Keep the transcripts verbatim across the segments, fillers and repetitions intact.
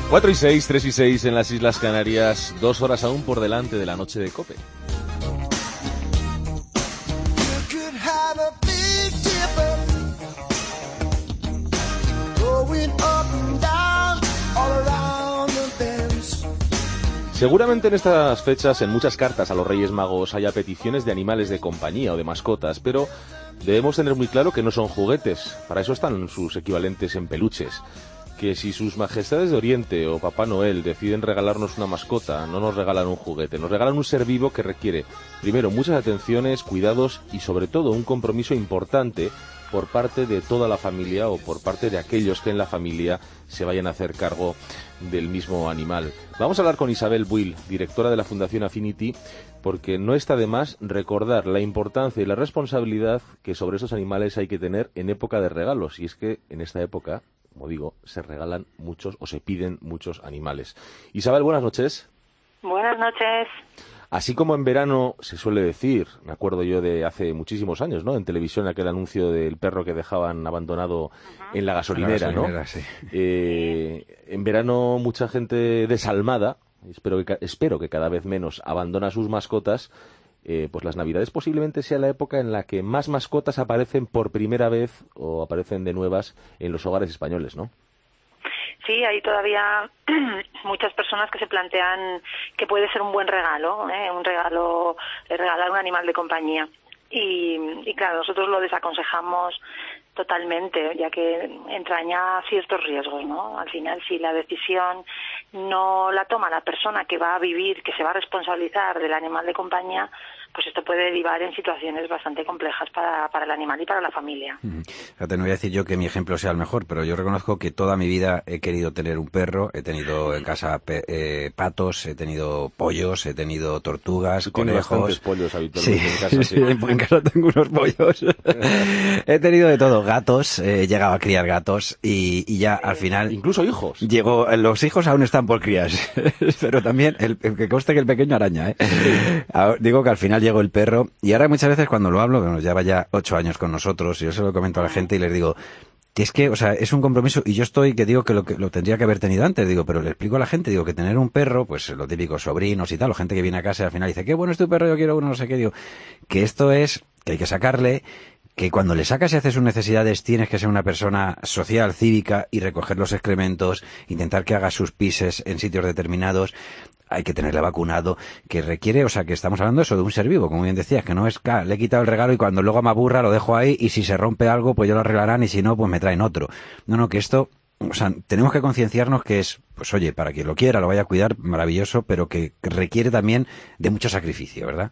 cuatro y seis, tres y seis en las Islas Canarias, dos horas aún por delante de la noche de COPE. Seguramente en estas fechas, en muchas cartas a los Reyes Magos, haya peticiones de animales de compañía o de mascotas, pero debemos tener muy claro que no son juguetes. Para eso están sus equivalentes en peluches. Que si sus majestades de Oriente o Papá Noel deciden regalarnos una mascota, no nos regalan un juguete, nos regalan un ser vivo que requiere, primero, muchas atenciones, cuidados y sobre todo un compromiso importante por parte de toda la familia o por parte de aquellos que en la familia se vayan a hacer cargo del mismo animal. Vamos a hablar con Isabel Buil, directora de la Fundación Affinity, porque no está de más recordar la importancia y la responsabilidad que sobre esos animales hay que tener en época de regalos. Y es que en esta época, como digo, se regalan muchos o se piden muchos animales. Isabel, buenas noches. Buenas noches. Así como en verano se suele decir, me acuerdo yo de hace muchísimos años, ¿no? En televisión aquel anuncio del perro que dejaban abandonado uh-huh. en la gasolinera, la gasolinera, ¿no? Sí. Eh, en verano mucha gente desalmada, espero que, espero que cada vez menos, abandona sus mascotas. Eh, pues las Navidades posiblemente sea la época en la que más mascotas aparecen por primera vez o aparecen de nuevas en los hogares españoles, ¿no? Sí, hay todavía muchas personas que se plantean que puede ser un buen regalo, ¿eh? un regalo, regalar un animal de compañía. Y, y claro, nosotros lo desaconsejamos totalmente, ya que entraña ciertos riesgos, ¿no? Al final, si la decisión no la toma la persona que va a vivir, que se va a responsabilizar del animal de compañía, pues esto puede derivar en situaciones bastante complejas para, para el animal y para la familia. Uh-huh. Fíjate, no voy a decir yo que mi ejemplo sea el mejor, pero yo reconozco que toda mi vida he querido tener un perro, he tenido en casa pe- eh, patos, he tenido pollos, he tenido tortugas, ¿Tú conejos. Tienes bastantes pollos habitualmente sí, en casa? Sí, sí, en casa tengo unos pollos. He tenido de todo, gatos, he llegado a criar gatos y, y ya al final... Incluso hijos. Llegó, los hijos aún están por criarse, pero también, el, el que conste que el pequeño araña, ¿eh? Ahora, digo que al final llegó el perro y ahora muchas veces cuando lo hablo, bueno, lleva ya ocho años con nosotros y yo se lo comento a la gente y les digo... que es que, o sea, es un compromiso y yo estoy que digo que lo, que lo tendría que haber tenido antes, digo, pero le explico a la gente, digo, que tener un perro, pues lo típico, sobrinos y tal, o gente que viene a casa y al final dice, qué bueno es tu perro, yo quiero uno, no sé qué, digo, que esto es, que hay que sacarle, que cuando le sacas y haces sus necesidades tienes que ser una persona social, cívica y recoger los excrementos, intentar que haga sus pises en sitios determinados, hay que tenerle vacunado, que requiere, o sea, que estamos hablando eso de un ser vivo, como bien decías, que no es, claro, le he quitado el regalo y cuando luego me aburra lo dejo ahí y si se rompe algo pues ya lo arreglarán y si no pues me traen otro. No, no, que esto, o sea, tenemos que concienciarnos que es, pues oye, para quien lo quiera, lo vaya a cuidar, maravilloso, pero que requiere también de mucho sacrificio, ¿verdad?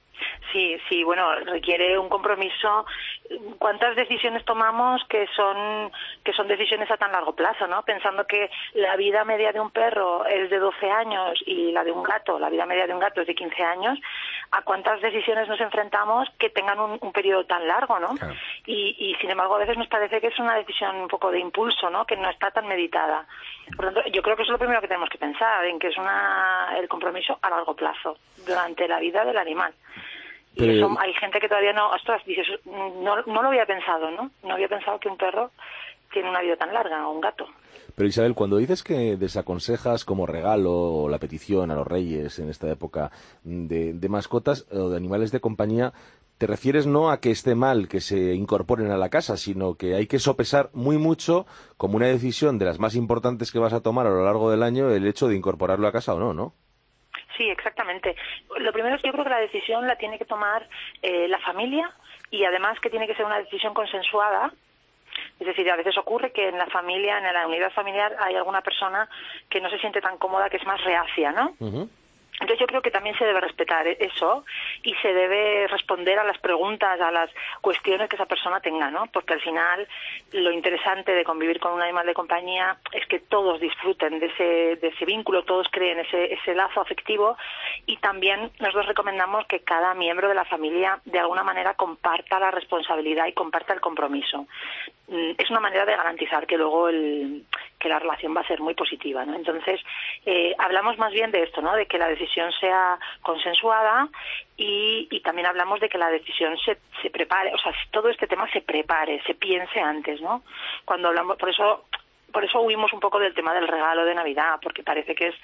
Sí, sí, bueno, requiere un compromiso. ¿Cuántas decisiones tomamos que son que son decisiones a tan largo plazo, ¿no? Pensando que la vida media de un perro es de doce años y la de un gato, la vida media de un gato es de quince años, ¿a cuántas decisiones nos enfrentamos que tengan un, un periodo tan largo, ¿no? Claro. Y, y sin embargo a veces nos parece que es una decisión un poco de impulso, ¿no? Que no está tan meditada. Por lo tanto, yo creo que eso es lo primero que tenemos que pensar, en que es una el compromiso a largo plazo durante la vida del animal. Y eso, hay gente que todavía no, ostras, dices, no, no lo había pensado, ¿no? No había pensado que un perro tiene una vida tan larga, o un gato. Pero Isabel, cuando dices que desaconsejas como regalo o la petición a los reyes en esta época de, de mascotas o de animales de compañía, te refieres no a que esté mal que se incorporen a la casa, sino que hay que sopesar muy mucho, como una decisión de las más importantes que vas a tomar a lo largo del año, el hecho de incorporarlo a casa o no, ¿no? Sí, exactamente. Lo primero es que yo creo que la decisión la tiene que tomar eh, la familia y además que tiene que ser una decisión consensuada. Es decir, a veces ocurre que en la familia, en la unidad familiar, hay alguna persona que no se siente tan cómoda, que es más reacia, ¿no? Uh-huh. Entonces yo creo que también se debe respetar eso y se debe responder a las preguntas, a las cuestiones que esa persona tenga, ¿no? Porque al final lo interesante de convivir con un animal de compañía es que todos disfruten de ese, de ese vínculo, todos creen ese, ese lazo afectivo y también nosotros recomendamos que cada miembro de la familia de alguna manera comparta la responsabilidad y comparta el compromiso. Es una manera de garantizar que luego el, que la relación va a ser muy positiva, ¿no? Entonces, eh, hablamos más bien de esto, ¿no? De que la decisión sea consensuada y, y también hablamos de que la decisión se, se prepare, o sea, todo este tema se prepare, se piense antes, ¿no? Cuando hablamos, por eso por eso huimos un poco del tema del regalo de Navidad, porque parece que es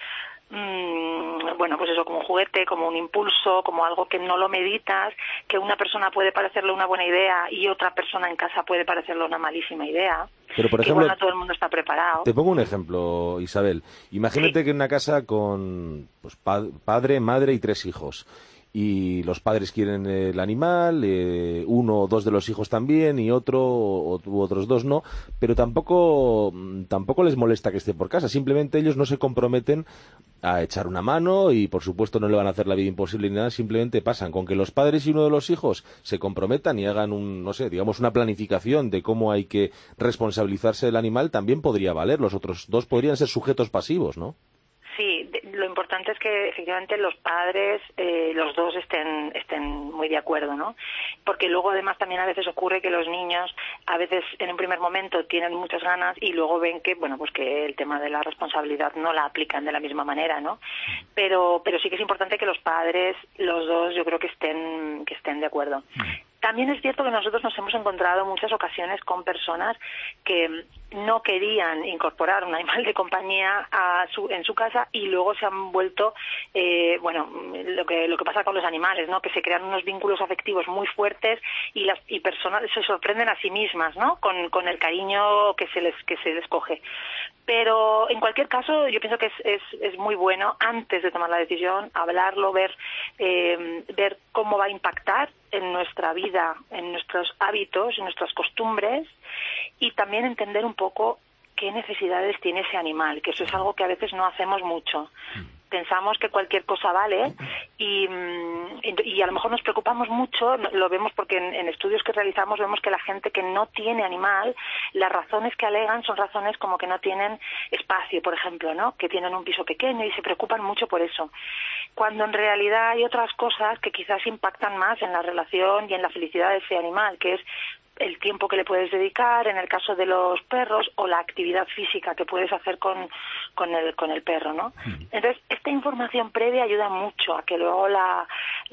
mmm, bueno, pues eso, como un juguete, como un impulso, como algo que no lo meditas, que una persona puede parecerle una buena idea y otra persona en casa puede parecerle una malísima idea. Pero, por ejemplo, igual no todo el mundo está preparado. Te pongo un ejemplo, Isabel. Imagínate sí. que en una casa con pues, pa padre, madre y tres hijos. Y los padres quieren el animal, eh, uno o dos de los hijos también, y otro o u otros dos no, pero tampoco, tampoco les molesta que esté por casa. Simplemente ellos no se comprometen a echar una mano y, por supuesto, no le van a hacer la vida imposible ni nada. Simplemente pasan con que los padres y uno de los hijos se comprometan y hagan un, no sé, digamos una planificación de cómo hay que responsabilizarse del animal. También podría valer. Los otros dos podrían ser sujetos pasivos, ¿no? Sí, lo importante es que efectivamente los padres, eh, los dos estén estén muy de acuerdo, ¿no? Porque luego además también a veces ocurre que los niños a veces en un primer momento tienen muchas ganas y luego ven que, bueno, pues que el tema de la responsabilidad no la aplican de la misma manera, ¿no? Pero pero sí que es importante que los padres, los dos, yo creo que estén que estén de acuerdo. También es cierto que nosotros nos hemos encontrado muchas ocasiones con personas que no querían incorporar un animal de compañía a su, en su casa y luego se han vuelto, eh, bueno, lo que lo que pasa con los animales, ¿no? Que se crean unos vínculos afectivos muy fuertes y las y personas se sorprenden a sí mismas, ¿no? Con, con el cariño que se les que se les coge. Pero en cualquier caso yo pienso que es, es, es muy bueno antes de tomar la decisión hablarlo, ver eh, ver cómo va a impactar en nuestra vida, en nuestros hábitos, en nuestras costumbres y también entender un poco qué necesidades tiene ese animal, que eso es algo que a veces no hacemos mucho. Pensamos que cualquier cosa vale y, y a lo mejor nos preocupamos mucho, lo vemos porque en, en estudios que realizamos vemos que la gente que no tiene animal, las razones que alegan son razones como que no tienen espacio, por ejemplo, ¿no? Que tienen un piso pequeño y se preocupan mucho por eso. Cuando en realidad hay otras cosas que quizás impactan más en la relación y en la felicidad de ese animal, que es el tiempo que le puedes dedicar, en el caso de los perros, o la actividad física que puedes hacer con, con, el, con el perro, ¿no? Entonces, esta información previa ayuda mucho a que luego la,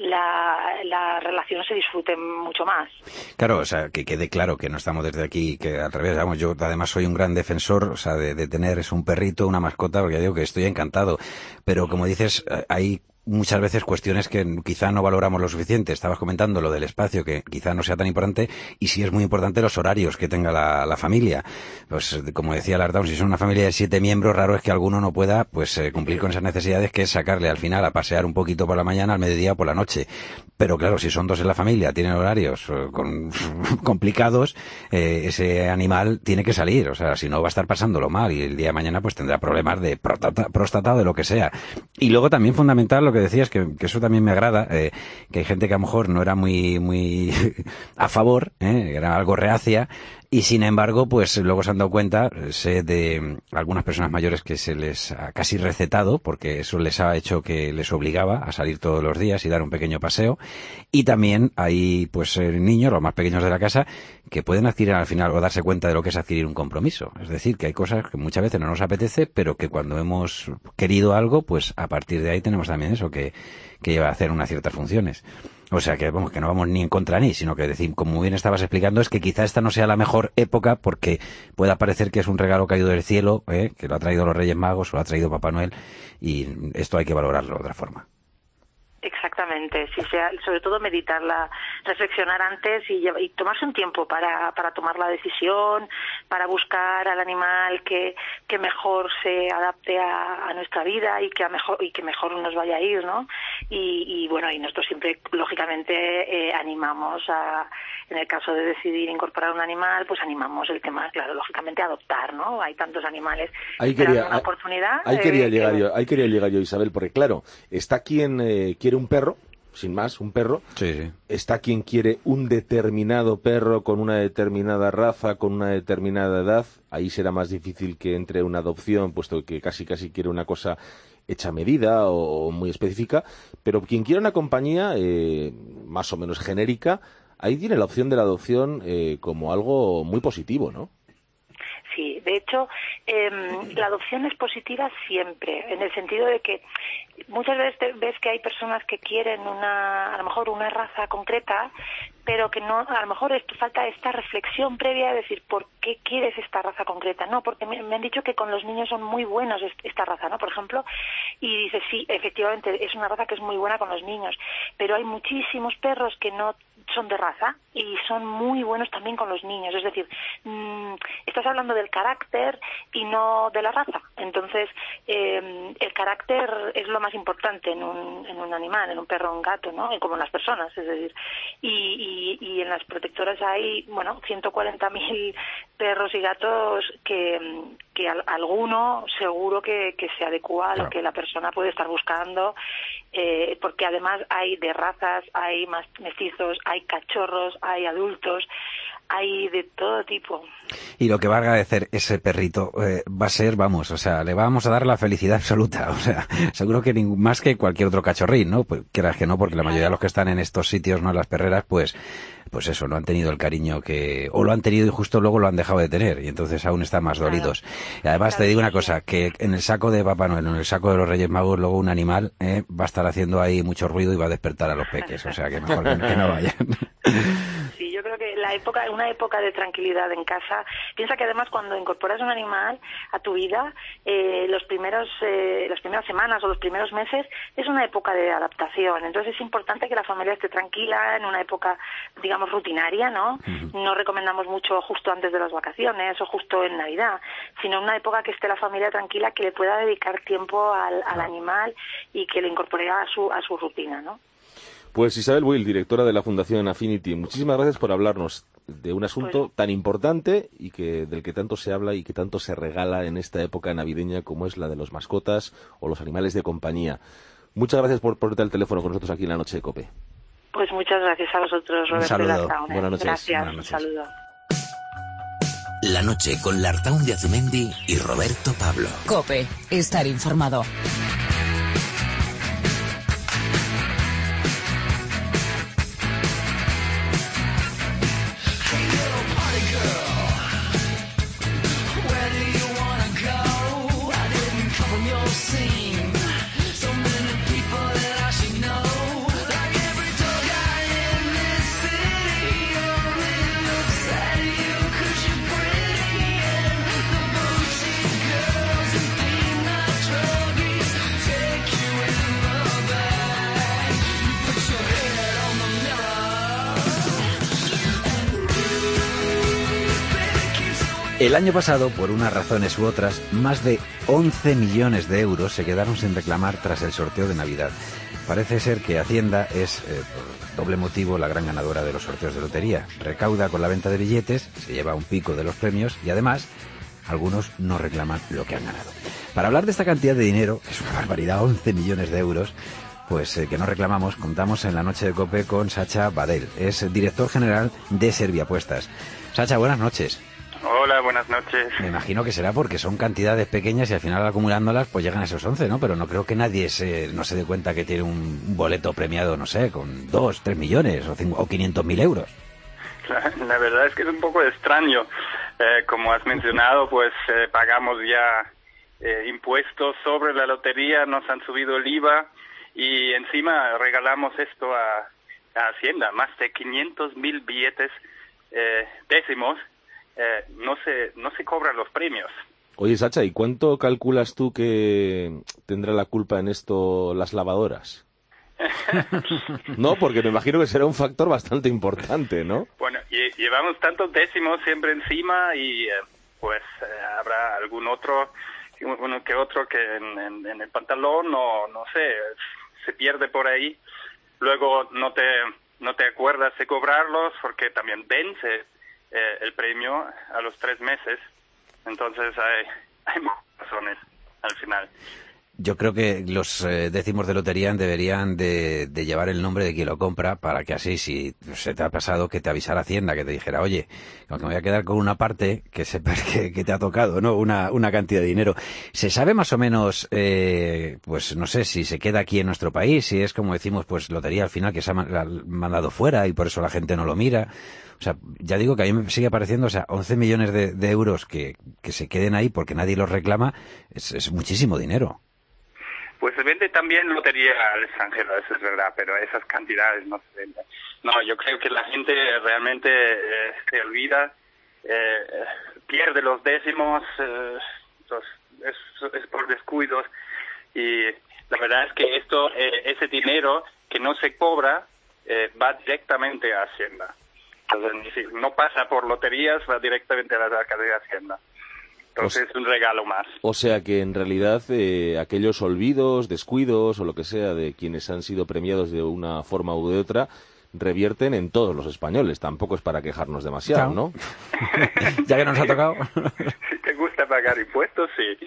la, la relación se disfrute mucho más. Claro, o sea, que quede claro que no estamos desde aquí, que al revés, vamos, yo además soy un gran defensor, o sea, de, de tener es un perrito, una mascota, porque ya digo que estoy encantado, pero como dices, hay muchas veces cuestiones que quizá no valoramos lo suficiente. Estabas comentando lo del espacio, que quizá no sea tan importante, y sí es muy importante los horarios que tenga la, la familia. Pues como decía Lardón, si son una familia de siete miembros, raro es que alguno no pueda pues eh, cumplir con esas necesidades, que es sacarle al final a pasear un poquito por la mañana, al mediodía o por la noche. Pero claro, si son dos en la familia, tienen horarios eh, con, complicados, eh, ese animal tiene que salir. O sea, si no va a estar pasándolo mal y el día de mañana pues tendrá problemas de próstata, próstata o de lo que sea. Y luego también fundamental lo que decías, que, que eso también me agrada, eh, que hay gente que a lo mejor no era muy muy a favor, eh, era algo reacia, y sin embargo, pues luego se han dado cuenta, sé de algunas personas mayores que se les ha casi recetado, porque eso les ha hecho que les obligaba a salir todos los días y dar un pequeño paseo, y también hay pues niños, los más pequeños de la casa, que pueden adquirir al final o darse cuenta de lo que es adquirir un compromiso. Es decir, que hay cosas que muchas veces no nos apetece, pero que cuando hemos querido algo, pues a partir de ahí tenemos también eso, que, que lleva a hacer unas ciertas funciones. O sea que, vamos, que no vamos ni en contra ni, sino que decir, como bien estabas explicando, es que quizá esta no sea la mejor época porque pueda parecer que es un regalo caído del cielo, ¿eh? Que lo ha traído los Reyes Magos o lo ha traído Papá Noel, y esto hay que valorarlo de otra forma. Exactamente, sí, sea, sobre todo meditarla, reflexionar antes y, y tomarse un tiempo para, para tomar la decisión, para buscar al animal que, que mejor se adapte a, a nuestra vida y que a mejor y que mejor nos vaya a ir, ¿no? Y, y bueno, y nosotros siempre lógicamente eh, animamos a, en el caso de decidir incorporar un animal, pues animamos el tema, claro, lógicamente a adoptar, ¿no? Hay tantos animales ahí que quería, dan una oportunidad. Ahí quería eh, llegar que... yo, ahí quería llegar yo, Isabel, porque claro, está quien eh, quiere un perro, sin más, un perro. Sí, sí. Está quien quiere un determinado perro con una determinada raza, con una determinada edad. Ahí será más difícil que entre una adopción, puesto que casi casi quiere una cosa hecha a medida o, o muy específica. Pero quien quiere una compañía eh, más o menos genérica, ahí tiene la opción de la adopción eh, como algo muy positivo, ¿no? Sí, De hecho, eh, la adopción es positiva siempre, en el sentido de que muchas veces te, ves que hay personas que quieren una, a lo mejor una raza concreta, pero que no, a lo mejor esto, falta esta reflexión previa de decir, ¿por qué quieres esta raza concreta? No, porque me, me han dicho que con los niños son muy buenos esta raza, ¿no? Por ejemplo, y dices, sí, efectivamente, es una raza que es muy buena con los niños, pero hay muchísimos perros que no son de raza y son muy buenos también con los niños. Es decir, mmm, estás hablando del carácter y no de la raza. Entonces, eh, el carácter es lo más importante en un, en un animal, en un perro o un gato, ¿no? Como en las personas, es decir. Y, y, y en las protectoras hay, bueno, ciento cuarenta mil perros y gatos que, que al, alguno seguro que, que se adecua a lo que la persona puede estar buscando, eh, porque además hay de razas, hay más mestizos, hay cachorros, hay adultos, hay de todo tipo. Y lo que va a agradecer ese perrito eh, va a ser, vamos, o sea, le vamos a dar la felicidad absoluta, o sea, seguro que ningún, más que cualquier otro cachorrín, ¿no? Pues quieras que no, porque la mayoría de los que están en estos sitios, no en las perreras, pues pues eso, no han tenido el cariño que, o lo han tenido y justo luego lo han dejado de tener, y entonces aún están más dolidos. Y además claro, te digo una cosa, que en el saco de Papá Noel, en el saco de los Reyes Magos, luego un animal eh, va a estar haciendo ahí mucho ruido y va a despertar a los peques, o sea que mejor que, que no vayan. Sí, yo creo que la época, una época de tranquilidad en casa. Piensa que además cuando incorporas un animal a tu vida, eh, los primeros, eh, las primeras semanas o los primeros meses es una época de adaptación. Entonces es importante que la familia esté tranquila en una época, digamos, rutinaria, ¿no? Uh-huh. No recomendamos mucho justo antes de las vacaciones o justo en Navidad, sino una época que esté la familia tranquila, que le pueda dedicar tiempo al, al animal y que le incorpore a su, a su rutina, ¿no? Pues Isabel Will, directora de la Fundación Affinity, muchísimas gracias por hablarnos de un asunto pues, tan importante y que del que tanto se habla y que tanto se regala en esta época navideña como es la de los mascotas o los animales de compañía. Muchas gracias por ponerte al teléfono con nosotros aquí en la Noche de COPE. Pues muchas gracias a vosotros, Roberto. Un saludo. Buenas noches. Gracias, Buenas noches. Un saludo. La noche con Lartaun de Azumendi y Roberto Pablo. COPE, estar informado. El año pasado, por unas razones u otras, más de once millones de euros se quedaron sin reclamar tras el sorteo de Navidad. Parece ser que Hacienda es, eh, por doble motivo, la gran ganadora de los sorteos de lotería. Recauda con la venta de billetes, se lleva un pico de los premios y además algunos no reclaman lo que han ganado. Para hablar de esta cantidad de dinero, que es una barbaridad, once millones de euros, pues eh, que no reclamamos, contamos en la Noche de COPE con Sacha Badell. Es director general de Serviapuestas. Sacha, buenas noches. Hola, buenas noches. Me imagino que será porque son cantidades pequeñas y al final acumulándolas pues llegan a esos once, ¿no? Pero no creo que nadie se, no se dé cuenta que tiene un boleto premiado, no sé, con dos, tres millones o, cinco, o quinientos mil euros. La, la verdad es que es un poco extraño. Eh, como has mencionado, pues eh, pagamos ya eh, impuestos sobre la lotería, nos han subido el I V A y encima regalamos esto a, a Hacienda, más de quinientos mil billetes eh, décimos. Eh, no se no se cobran los premios. Oye, Sacha, ¿y cuánto calculas tú que tendrá la culpa en esto las lavadoras? No, porque me imagino que será un factor bastante importante, ¿no? Bueno, y, llevamos tantos décimos siempre encima y eh, pues eh, habrá algún otro, uno que otro que en, en, en el pantalón o no sé, se pierde por ahí. Luego no te no te acuerdas de cobrarlos porque también vence Eh, el premio a los tres meses, entonces hay, hay muchas razones al final. Yo creo que los eh, décimos de lotería deberían de, de llevar el nombre de quien lo compra, para que así, si se te ha pasado, que te avisara Hacienda, que te dijera, oye, aunque me voy a quedar con una parte, que sepas que, que te ha tocado, ¿no? Una, una cantidad de dinero. ¿Se sabe más o menos, eh, pues no sé, si se queda aquí en nuestro país, si es como decimos, pues lotería al final que se ha mandado fuera y por eso la gente no lo mira? O sea, ya digo que a mí me sigue pareciendo, o sea, once millones de, de euros que, que se queden ahí porque nadie los reclama, es, es muchísimo dinero. Pues se vende también lotería al extranjero, eso es verdad, pero esas cantidades no se venden. No, yo creo que la gente realmente eh, se olvida, eh, pierde los décimos, eh, los, es, es por descuidos, y la verdad es que esto, eh, ese dinero que no se cobra eh, va directamente a Hacienda. Entonces, no pasa por loterías, va directamente a la Secretaría de Hacienda. Entonces es un regalo más. O sea que en realidad eh, aquellos olvidos, descuidos o lo que sea de quienes han sido premiados de una forma u de otra revierten en todos los españoles. Tampoco es para quejarnos demasiado, ¿no? Ya que nos ha tocado. Si te gusta pagar impuestos, sí.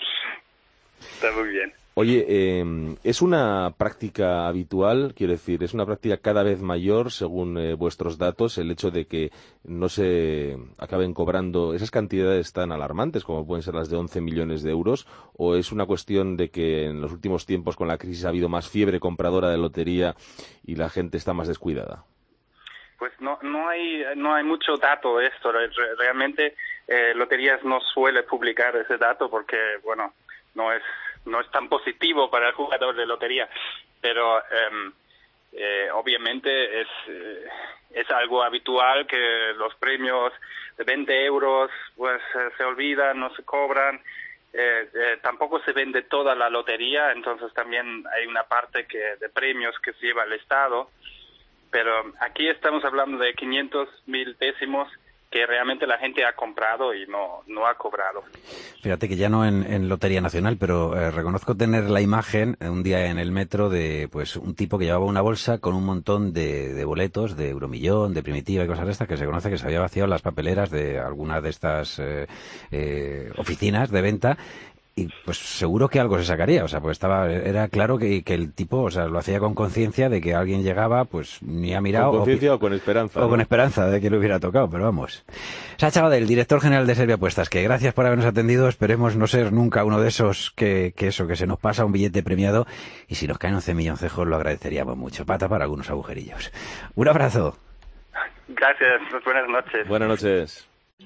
Está muy bien. Oye, eh, ¿es una práctica habitual? Quiero decir, ¿es una práctica cada vez mayor, según eh, vuestros datos, el hecho de que no se acaben cobrando esas cantidades tan alarmantes como pueden ser las de once millones de euros? ¿O es una cuestión de que en los últimos tiempos con la crisis ha habido más fiebre compradora de lotería y la gente está más descuidada? Pues no no hay no hay mucho dato de esto. Realmente eh, Loterías no suele publicar ese dato porque, bueno, no es no es tan positivo para el jugador de lotería, pero eh, eh, obviamente es eh, es algo habitual que los premios de veinte euros pues eh, se olvidan, no se cobran, eh, eh, tampoco se vende toda la lotería, entonces también hay una parte que de premios que se lleva el Estado, pero aquí estamos hablando de quinientos mil décimos que realmente la gente ha comprado y no no ha cobrado. Fíjate que ya no en, en Lotería Nacional, pero eh, reconozco tener la imagen eh, un día en el metro de pues un tipo que llevaba una bolsa con un montón de, de boletos de Euromillón, de Primitiva y cosas de estas, que se conoce que se había vaciado las papeleras de alguna de estas eh, eh, oficinas de venta. Y pues seguro que algo se sacaría, o sea, pues estaba, era claro que, que el tipo, o sea, lo hacía con conciencia de que alguien llegaba, pues ni ha mirado. ¿Con conciencia o, o con esperanza? O ¿no? con esperanza de que le hubiera tocado, pero vamos. Sacha Badell, director general de Serbia Apuestas, que gracias por habernos atendido, esperemos no ser nunca uno de esos que, que eso, que se nos pasa un billete premiado, y si nos caen once milloncejos lo agradeceríamos mucho, pata para algunos agujerillos. Un abrazo. Gracias, buenas noches. Buenas noches.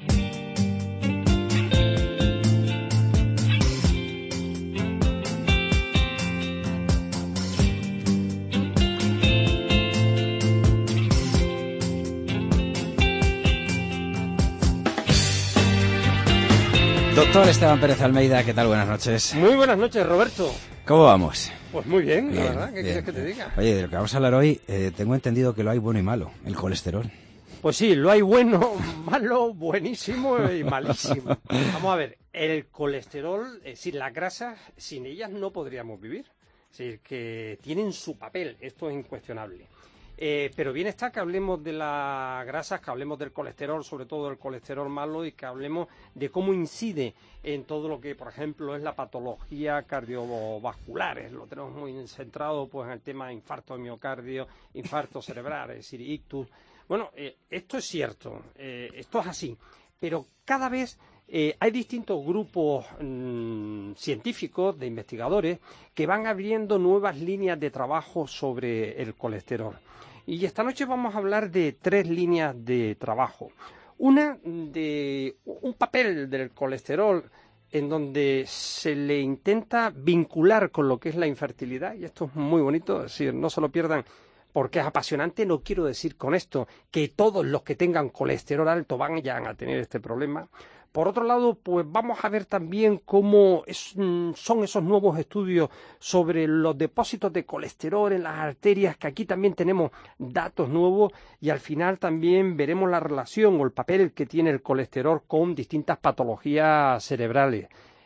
Doctor Esteban Pérez Almeida, ¿qué tal? Buenas noches. Muy buenas noches, Roberto. ¿Cómo vamos? Pues muy bien, bien la verdad. ¿Qué bien, quieres que bien. te diga? Oye, de lo que vamos a hablar hoy, eh, tengo entendido que lo hay bueno y malo, el colesterol. Pues sí, lo hay bueno, malo, buenísimo y malísimo. Vamos a ver, el colesterol, es decir, las grasas, sin ellas no podríamos vivir. Es decir, que tienen su papel, esto es incuestionable. Eh, pero bien está que hablemos de las grasas, que hablemos del colesterol, sobre todo del colesterol malo, y que hablemos de cómo incide en todo lo que, por ejemplo, es la patología cardiovascular. Lo tenemos muy centrado pues en el tema de infarto de miocardio, infarto cerebral, es decir, ictus. Bueno, eh, esto es cierto, eh, esto es así, pero cada vez eh, hay distintos grupos mmm, científicos, de investigadores, que van abriendo nuevas líneas de trabajo sobre el colesterol. Y esta noche vamos a hablar de tres líneas de trabajo. Una de un papel del colesterol en donde se le intenta vincular con lo que es la infertilidad, y esto es muy bonito, es decir, no se lo pierdan porque es apasionante. No quiero decir con esto que todos los que tengan colesterol alto van ya a tener este problema. Por otro lado, pues vamos a ver también cómo es, son esos nuevos estudios sobre los depósitos de colesterol en las arterias, que aquí también tenemos datos nuevos, y al final también veremos la relación o el papel que tiene el colesterol con distintas patologías cerebrales.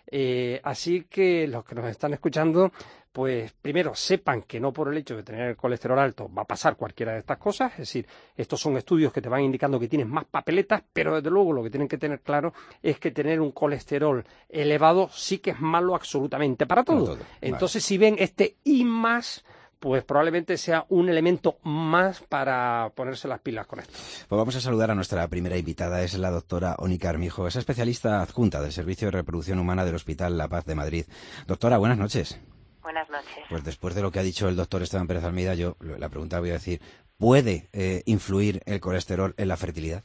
Eh, así que los que nos están escuchando, pues primero sepan que no por el hecho de tener el colesterol alto va a pasar cualquiera de estas cosas, es decir, estos son estudios que te van indicando que tienes más papeletas, pero desde luego lo que tienen que tener claro es que tener un colesterol elevado sí que es malo absolutamente para todo. todo. Entonces, vale. Si ven este I más, pues probablemente sea un elemento más para ponerse las pilas con esto. Pues vamos a saludar a nuestra primera invitada, es la doctora Ónica Armijo, es especialista adjunta del Servicio de Reproducción Humana del Hospital La Paz de Madrid. Doctora, buenas noches. Buenas noches. Pues después de lo que ha dicho el doctor Esteban Pérez Almeida, yo la pregunta voy a decir, ¿puede eh, influir el colesterol en la fertilidad?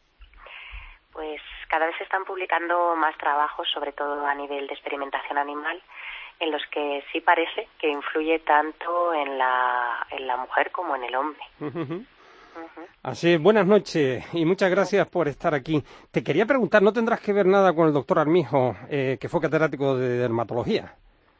Pues cada vez se están publicando más trabajos, sobre todo a nivel de experimentación animal, en los que sí parece que influye tanto en la, en la mujer como en el hombre. Uh-huh. Uh-huh. Así es, buenas noches y muchas gracias por estar aquí. Te quería preguntar, ¿no tendrás que ver nada con el doctor Armijo, eh, que fue catedrático de dermatología?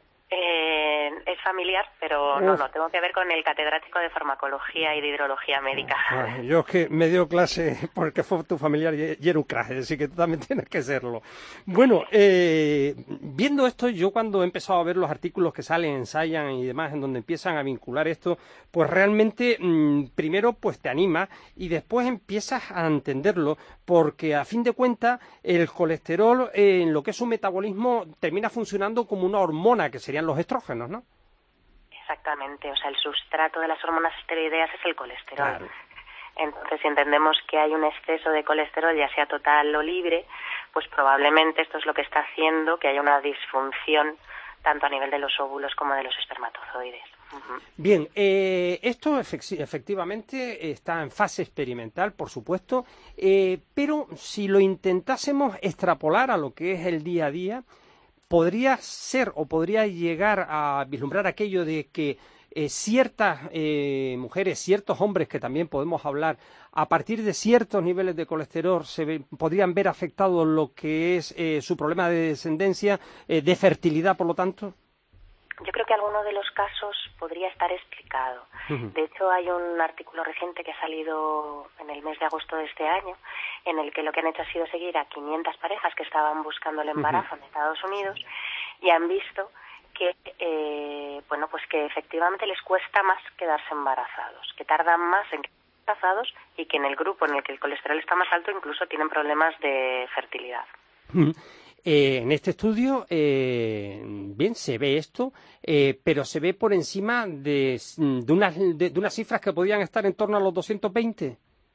Eh, es familiar, pero no, no, tengo que ver con el catedrático de farmacología y de hidrología médica. Ay, yo es que me dio clase porque fue tu familiar y era un crack, así que tú también tienes que serlo. Bueno, eh, viendo esto, yo cuando he empezado a ver los artículos que salen en Science y demás, en donde empiezan a vincular esto, pues realmente mmm, primero pues te anima y después empiezas a entenderlo, porque a fin de cuentas el colesterol eh, en lo que es su metabolismo termina funcionando como una hormona que serían los estrógenos, ¿no? Exactamente, o sea, el sustrato de las hormonas esteroideas es el colesterol. Claro. Entonces, si entendemos que hay un exceso de colesterol, ya sea total o libre, pues probablemente esto es lo que está haciendo que haya una disfunción tanto a nivel de los óvulos como de los espermatozoides. Uh-huh. Bien, eh, esto efectivamente está en fase experimental, por supuesto, eh, pero si lo intentásemos extrapolar a lo que es el día a día, podría ser o podría llegar a vislumbrar aquello de que eh, ciertas eh, mujeres, ciertos hombres que también podemos hablar, a partir de ciertos niveles de colesterol se ve, podrían ver afectado lo que es eh, su problema de descendencia, eh, de fertilidad, por lo tanto. Yo creo que alguno de los casos podría estar explicado. Uh-huh. De hecho, hay un artículo reciente que ha salido en el mes de agosto de este año, en el que lo que han hecho ha sido seguir a quinientas parejas que estaban buscando el embarazo uh-huh. en Estados Unidos y han visto que, eh, bueno, pues que efectivamente les cuesta más quedarse embarazados, que tardan más en quedarse embarazados y que en el grupo en el que el colesterol está más alto incluso tienen problemas de fertilidad. Uh-huh. Eh, en este estudio, eh, bien, se ve esto, eh, pero se ve por encima de, de, unas, de, de unas cifras que podían estar en torno a los doscientos veinte.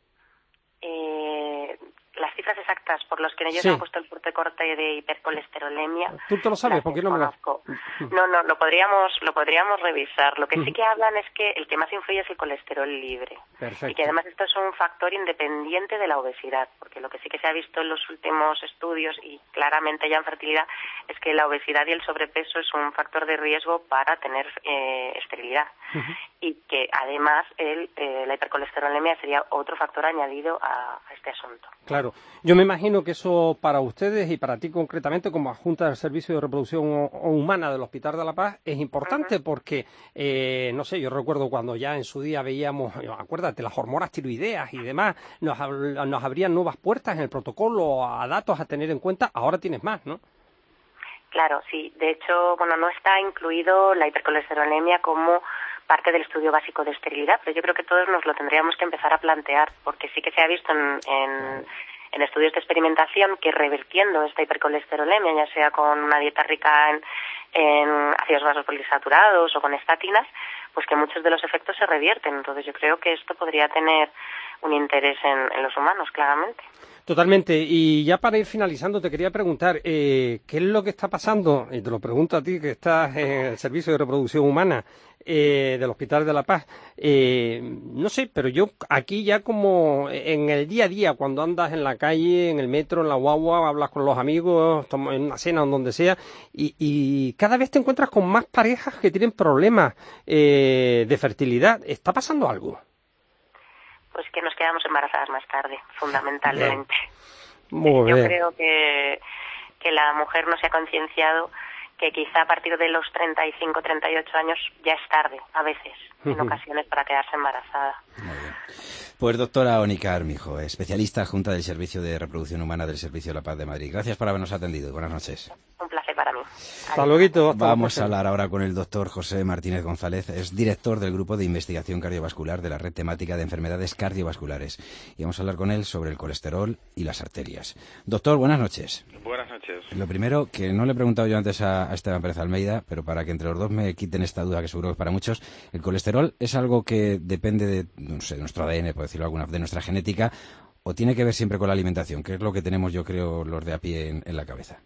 Eh, las cifras exactas por las que ellos sí. han puesto el corte de hipercolesterolemia. ¿Tú te lo sabes? ¿Por qué no me lo...? No, no, lo podríamos, lo podríamos revisar. Lo que sí que hablan es que el que más influye es el colesterol libre. Perfecto. Y que además esto es un factor independiente de la obesidad, porque lo que sí que se ha visto en los últimos estudios y claramente ya en fertilidad es que la obesidad y el sobrepeso es un factor de riesgo para tener eh, esterilidad. Uh-huh. Y que además el, eh, la hipercolesterolemia sería otro factor añadido a, a este asunto. Claro. Yo me imagino que eso para ustedes y para ti concretamente como adjunta del Servicio de Reproducción Humana del Hospital de La Paz es importante uh-huh. porque, eh, no sé, yo recuerdo cuando ya en su día veíamos, acuérdate, las hormonas tiroideas y demás, nos, nos abrían nuevas puertas en el protocolo a datos a tener en cuenta, ahora tienes más, ¿no? Claro, sí. De hecho, bueno, no está incluido la hipercolesterolemia como parte del estudio básico de esterilidad, pero yo creo que todos nos lo tendríamos que empezar a plantear, porque sí que se ha visto en, en, en estudios de experimentación que revirtiendo esta hipercolesterolemia, ya sea con una dieta rica en, en ácidos grasos poliinsaturados o con estatinas, pues que muchos de los efectos se revierten. Entonces yo creo que esto podría tener un interés en, en los humanos, claramente. Totalmente. Y ya para ir finalizando, te quería preguntar, eh, ¿qué es lo que está pasando? Y te lo pregunto a ti, que estás en el Servicio de Reproducción Humana eh, del Hospital de La Paz. Eh, no sé, pero yo aquí ya como en el día a día, cuando andas en la calle, en el metro, en la guagua, hablas con los amigos, en una cena o donde sea, y, y cada vez te encuentras con más parejas que tienen problemas eh, de fertilidad. ¿Está pasando algo? Pues que nos quedamos embarazadas más tarde, fundamentalmente. Muy Yo bien. creo que, que la mujer no se ha concienciado que quizá a partir de los treinta y cinco, treinta y ocho años ya es tarde, a veces, en ocasiones, para quedarse embarazada. Muy bien. Pues doctora Ónica Armijo, especialista adjunta del Servicio de Reproducción Humana del Servicio de La Paz de Madrid. Gracias por habernos atendido. Buenas noches. Un placer. para mí. Hasta luego. Vamos a hablar ahora con el doctor José Martínez González, es director del Grupo de Investigación Cardiovascular de la Red Temática de Enfermedades Cardiovasculares. Y vamos a hablar con él sobre el colesterol y las arterias. Doctor, buenas noches. Buenas noches. Lo primero, que no le he preguntado yo antes a, a Esteban Pérez Almeida, pero para que entre los dos me quiten esta duda que seguro que es para muchos, ¿el colesterol es algo que depende de, no sé, de nuestro A D N, por decirlo alguna, de nuestra genética, o tiene que ver siempre con la alimentación, que es lo que tenemos, yo creo, los de a pie en, en la cabeza?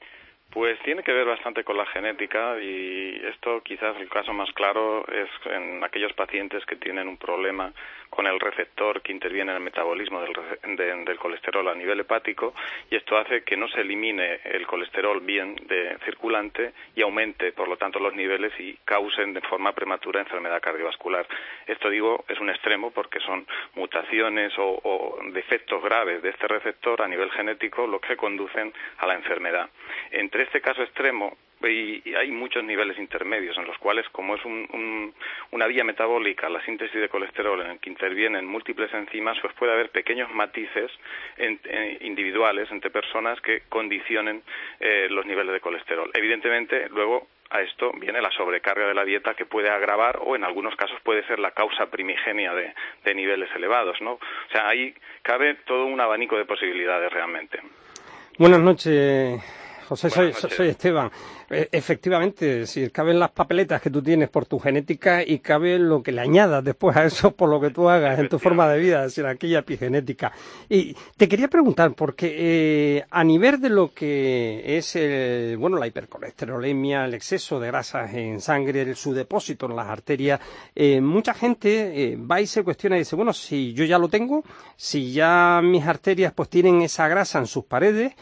Pues tiene que ver bastante con la genética y esto quizás el caso más claro es en aquellos pacientes que tienen un problema con el receptor que interviene en el metabolismo del, de, del colesterol a nivel hepático, y esto hace que no se elimine el colesterol bien de circulante y aumente por lo tanto los niveles y causen de forma prematura enfermedad cardiovascular. Esto digo es un extremo porque son mutaciones o, o defectos graves de este receptor a nivel genético lo que conducen a la enfermedad. Entre este caso extremo y, y hay muchos niveles intermedios en los cuales, como es un, un, una vía metabólica, la síntesis de colesterol en el que intervienen múltiples enzimas, pues puede haber pequeños matices en, en, individuales entre personas que condicionen eh, los niveles de colesterol. Evidentemente, luego a esto viene la sobrecarga de la dieta que puede agravar o en algunos casos puede ser la causa primigenia de, de niveles elevados, ¿no? O sea, ahí cabe todo un abanico de posibilidades realmente. Buenas noches, José, soy, soy Esteban. Eh, efectivamente, si caben las papeletas que tú tienes por tu genética y cabe lo que le añadas después a eso por lo que tú hagas en tu forma de vida, es decir, aquella epigenética. Y te quería preguntar, porque eh, a nivel de lo que es el, bueno, la hipercolesterolemia, el exceso de grasas en sangre, el, su depósito en las arterias, eh, mucha gente eh, va y se cuestiona y dice, bueno, si yo ya lo tengo, si ya mis arterias pues tienen esa grasa en sus paredes,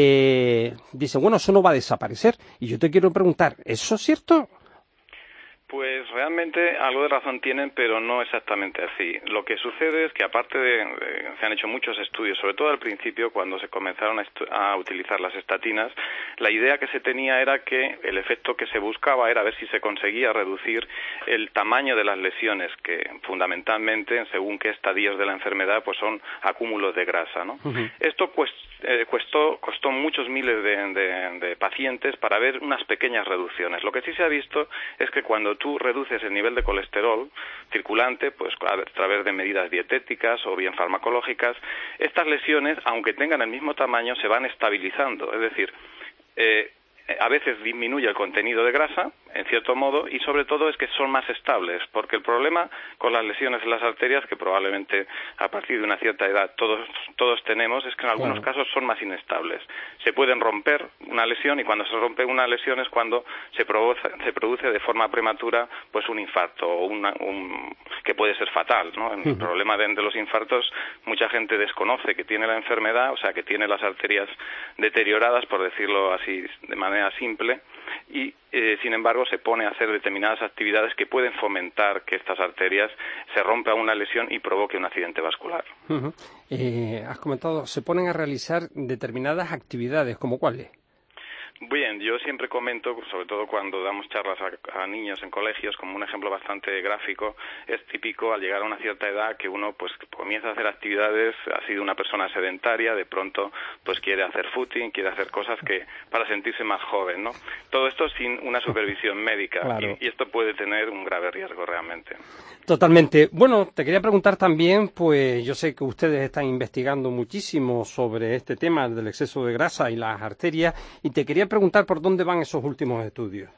eh, dice, bueno, eso no va a desaparecer. Y yo te quiero preguntar, ¿eso es cierto? Pues realmente algo de razón tienen, pero no exactamente así. Lo que sucede es que aparte de, de se han hecho muchos estudios, sobre todo al principio cuando se comenzaron a, a utilizar las estatinas, la idea que se tenía era que el efecto que se buscaba era ver si se conseguía reducir el tamaño de las lesiones, que fundamentalmente, según qué estadios de la enfermedad, pues son acúmulos de grasa, ¿no? Uh-huh. Esto pues eh, costó, costó muchos miles de, de, de pacientes para ver unas pequeñas reducciones. Lo que sí se ha visto es que cuando tú reduces el nivel de colesterol circulante, pues a través de medidas dietéticas o bien farmacológicas, estas lesiones, aunque tengan el mismo tamaño, se van estabilizando. Es decir, eh, a veces disminuye el contenido de grasa, en cierto modo, y sobre todo es que son más estables, porque el problema con las lesiones en las arterias, que probablemente a partir de una cierta edad todos todos tenemos, es que en algunos claro. casos son más inestables. Se pueden romper una lesión y cuando se rompe una lesión es cuando se produce, se produce de forma prematura pues un infarto o una, un, que puede ser fatal, ¿no? El uh-huh. problema de, de los infartos, mucha gente desconoce que tiene la enfermedad, o sea, que tiene las arterias deterioradas, por decirlo así de manera simple, y eh, sin embargo se pone a hacer determinadas actividades que pueden fomentar que estas arterias se rompa una lesión y provoque un accidente vascular. Uh-huh. eh, has comentado, se ponen a realizar determinadas actividades, ¿como cuáles? Bien, yo siempre comento, sobre todo cuando damos charlas a, a niños en colegios, como un ejemplo bastante gráfico, es típico al llegar a una cierta edad que uno pues comienza a hacer actividades, ha sido una persona sedentaria, de pronto pues quiere hacer footing, quiere hacer cosas que para sentirse más joven, ¿no? Todo esto sin una supervisión médica claro. y, y esto puede tener un grave riesgo realmente. Totalmente. Bueno, te quería preguntar también, pues yo sé que ustedes están investigando muchísimo sobre este tema del exceso de grasa y las arterias, y te quería preguntar por dónde van esos últimos estudios.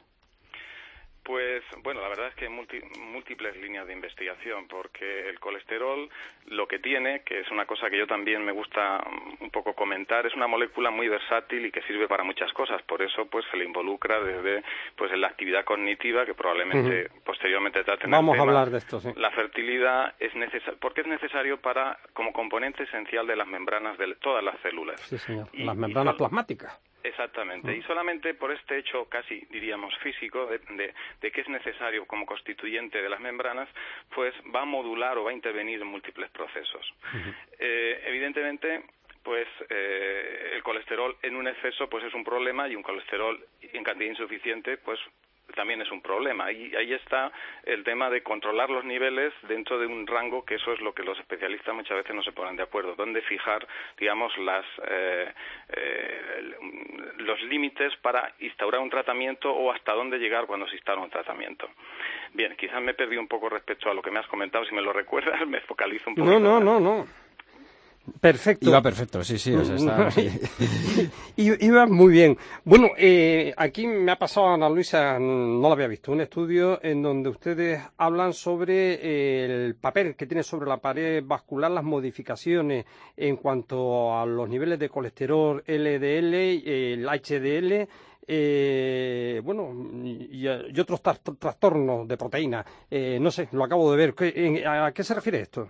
Pues, bueno, la verdad es que hay multi, múltiples líneas de investigación, porque el colesterol lo que tiene, que es una cosa que yo también me gusta un poco comentar, es una molécula muy versátil y que sirve para muchas cosas. Por eso, pues, se le involucra desde, pues, en la actividad cognitiva, que probablemente uh-huh. posteriormente traten Vamos el tema. a hablar de esto, sí. La fertilidad es necesaria, porque es necesario para, como componente esencial de las membranas de todas las células. Sí, señor. Y, las membranas y plasmáticas. Exactamente, y solamente por este hecho casi, diríamos, físico, de, de, de que es necesario como constituyente de las membranas, pues va a modular o va a intervenir en múltiples procesos. Uh-huh. Eh, evidentemente, pues eh, el colesterol en un exceso pues es un problema, y un colesterol en cantidad insuficiente pues también es un problema. Y ahí está el tema de controlar los niveles dentro de un rango, que eso es lo que los especialistas muchas veces no se ponen de acuerdo, dónde fijar, digamos, las eh, eh, los límites para instaurar un tratamiento o hasta dónde llegar cuando se instaura un tratamiento. Bien, quizás me he perdido un poco respecto a lo que me has comentado, si me lo recuerdas, me focalizo un poco. No, no, no, no. Perfecto. Iba perfecto, sí, sí. O sea, está, sí. Iba muy bien. Bueno, eh, aquí me ha pasado, Ana Luisa, no lo había visto, un estudio en donde ustedes hablan sobre eh, el papel que tiene sobre la pared vascular las modificaciones en cuanto a los niveles de colesterol L D L, eh, el H D L, eh, bueno, y, y otros trastornos de proteína. Eh, no sé, lo acabo de ver. ¿Qué, ¿A qué se refiere esto?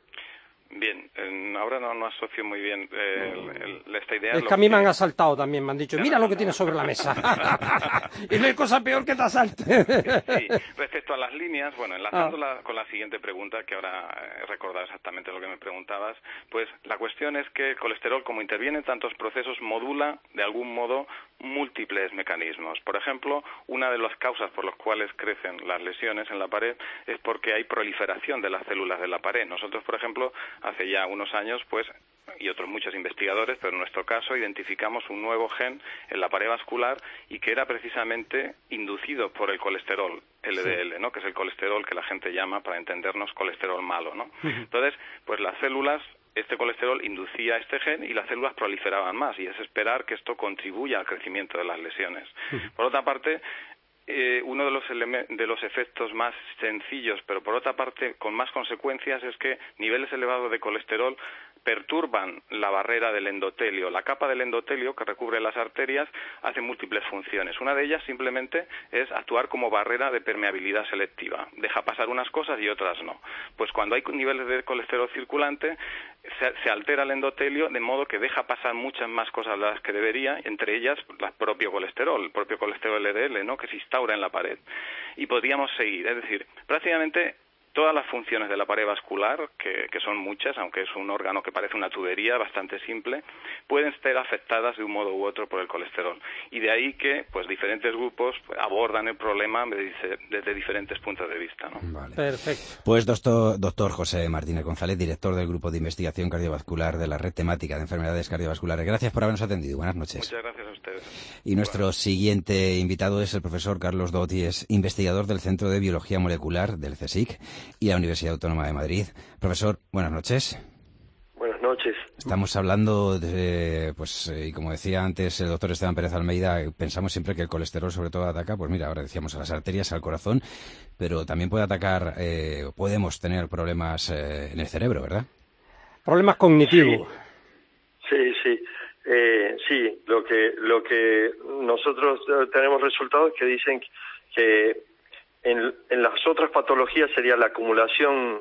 Bien, eh, ahora no, no asocio muy bien eh, el, el, esta idea. Es que a mí me han asaltado también, me han dicho, mira lo que tienes sobre la mesa. Y no hay cosa peor que te asalte. Sí, respecto a las líneas, bueno, enlazándola ah. con la siguiente pregunta, que ahora he recordado exactamente lo que me preguntabas, pues la cuestión es que el colesterol, como interviene en tantos procesos, modula de algún modo múltiples mecanismos. Por ejemplo, una de las causas por las cuales crecen las lesiones en la pared es porque hay proliferación de las células de la pared. Nosotros, por ejemplo, hace ya unos años, pues, y otros muchos investigadores, pero en nuestro caso identificamos un nuevo gen en la pared vascular y que era precisamente inducido por el colesterol L D L, ¿no? Que es el colesterol que la gente llama, para entendernos, colesterol malo, ¿no? Entonces, pues las células, este colesterol inducía este gen y las células proliferaban más, y es esperar que esto contribuya al crecimiento de las lesiones. Por otra parte, Eh, uno de los, de los efectos más sencillos, pero por otra parte con más consecuencias, es que niveles elevados de colesterol perturban la barrera del endotelio. La capa del endotelio que recubre las arterias hace múltiples funciones. Una de ellas simplemente es actuar como barrera de permeabilidad selectiva. Deja pasar unas cosas y otras no. Pues cuando hay niveles de colesterol circulante, se, se altera el endotelio de modo que deja pasar muchas más cosas de las que debería, entre ellas el propio colesterol, el propio colesterol L D L, ¿no? Que se instaura en la pared. Y podríamos seguir, es decir, prácticamente todas las funciones de la pared vascular, que, que son muchas, aunque es un órgano que parece una tubería bastante simple, pueden ser afectadas de un modo u otro por el colesterol. Y de ahí que pues diferentes grupos abordan el problema desde, desde diferentes puntos de vista, ¿no? Vale. Perfecto. Pues doctor, doctor José Martínez González, director del Grupo de Investigación Cardiovascular de la Red Temática de Enfermedades Cardiovasculares. Gracias por habernos atendido. Buenas noches. Muchas gracias a ustedes. Y nuestro bueno. siguiente invitado es el profesor Carlos Dotti, es investigador del Centro de Biología Molecular del CSIC y la Universidad Autónoma de Madrid. Profesor, buenas noches. Buenas noches. Estamos hablando de, pues, y como decía antes el doctor Esteban Pérez Almeida, pensamos siempre que el colesterol sobre todo ataca, pues mira, ahora decíamos a las arterias, al corazón, pero también puede atacar, eh, podemos tener problemas eh, en el cerebro, ¿verdad? Problemas cognitivos. Sí, sí. sí. Eh, sí, lo que, lo que nosotros tenemos resultados que dicen que En, en las otras patologías sería la acumulación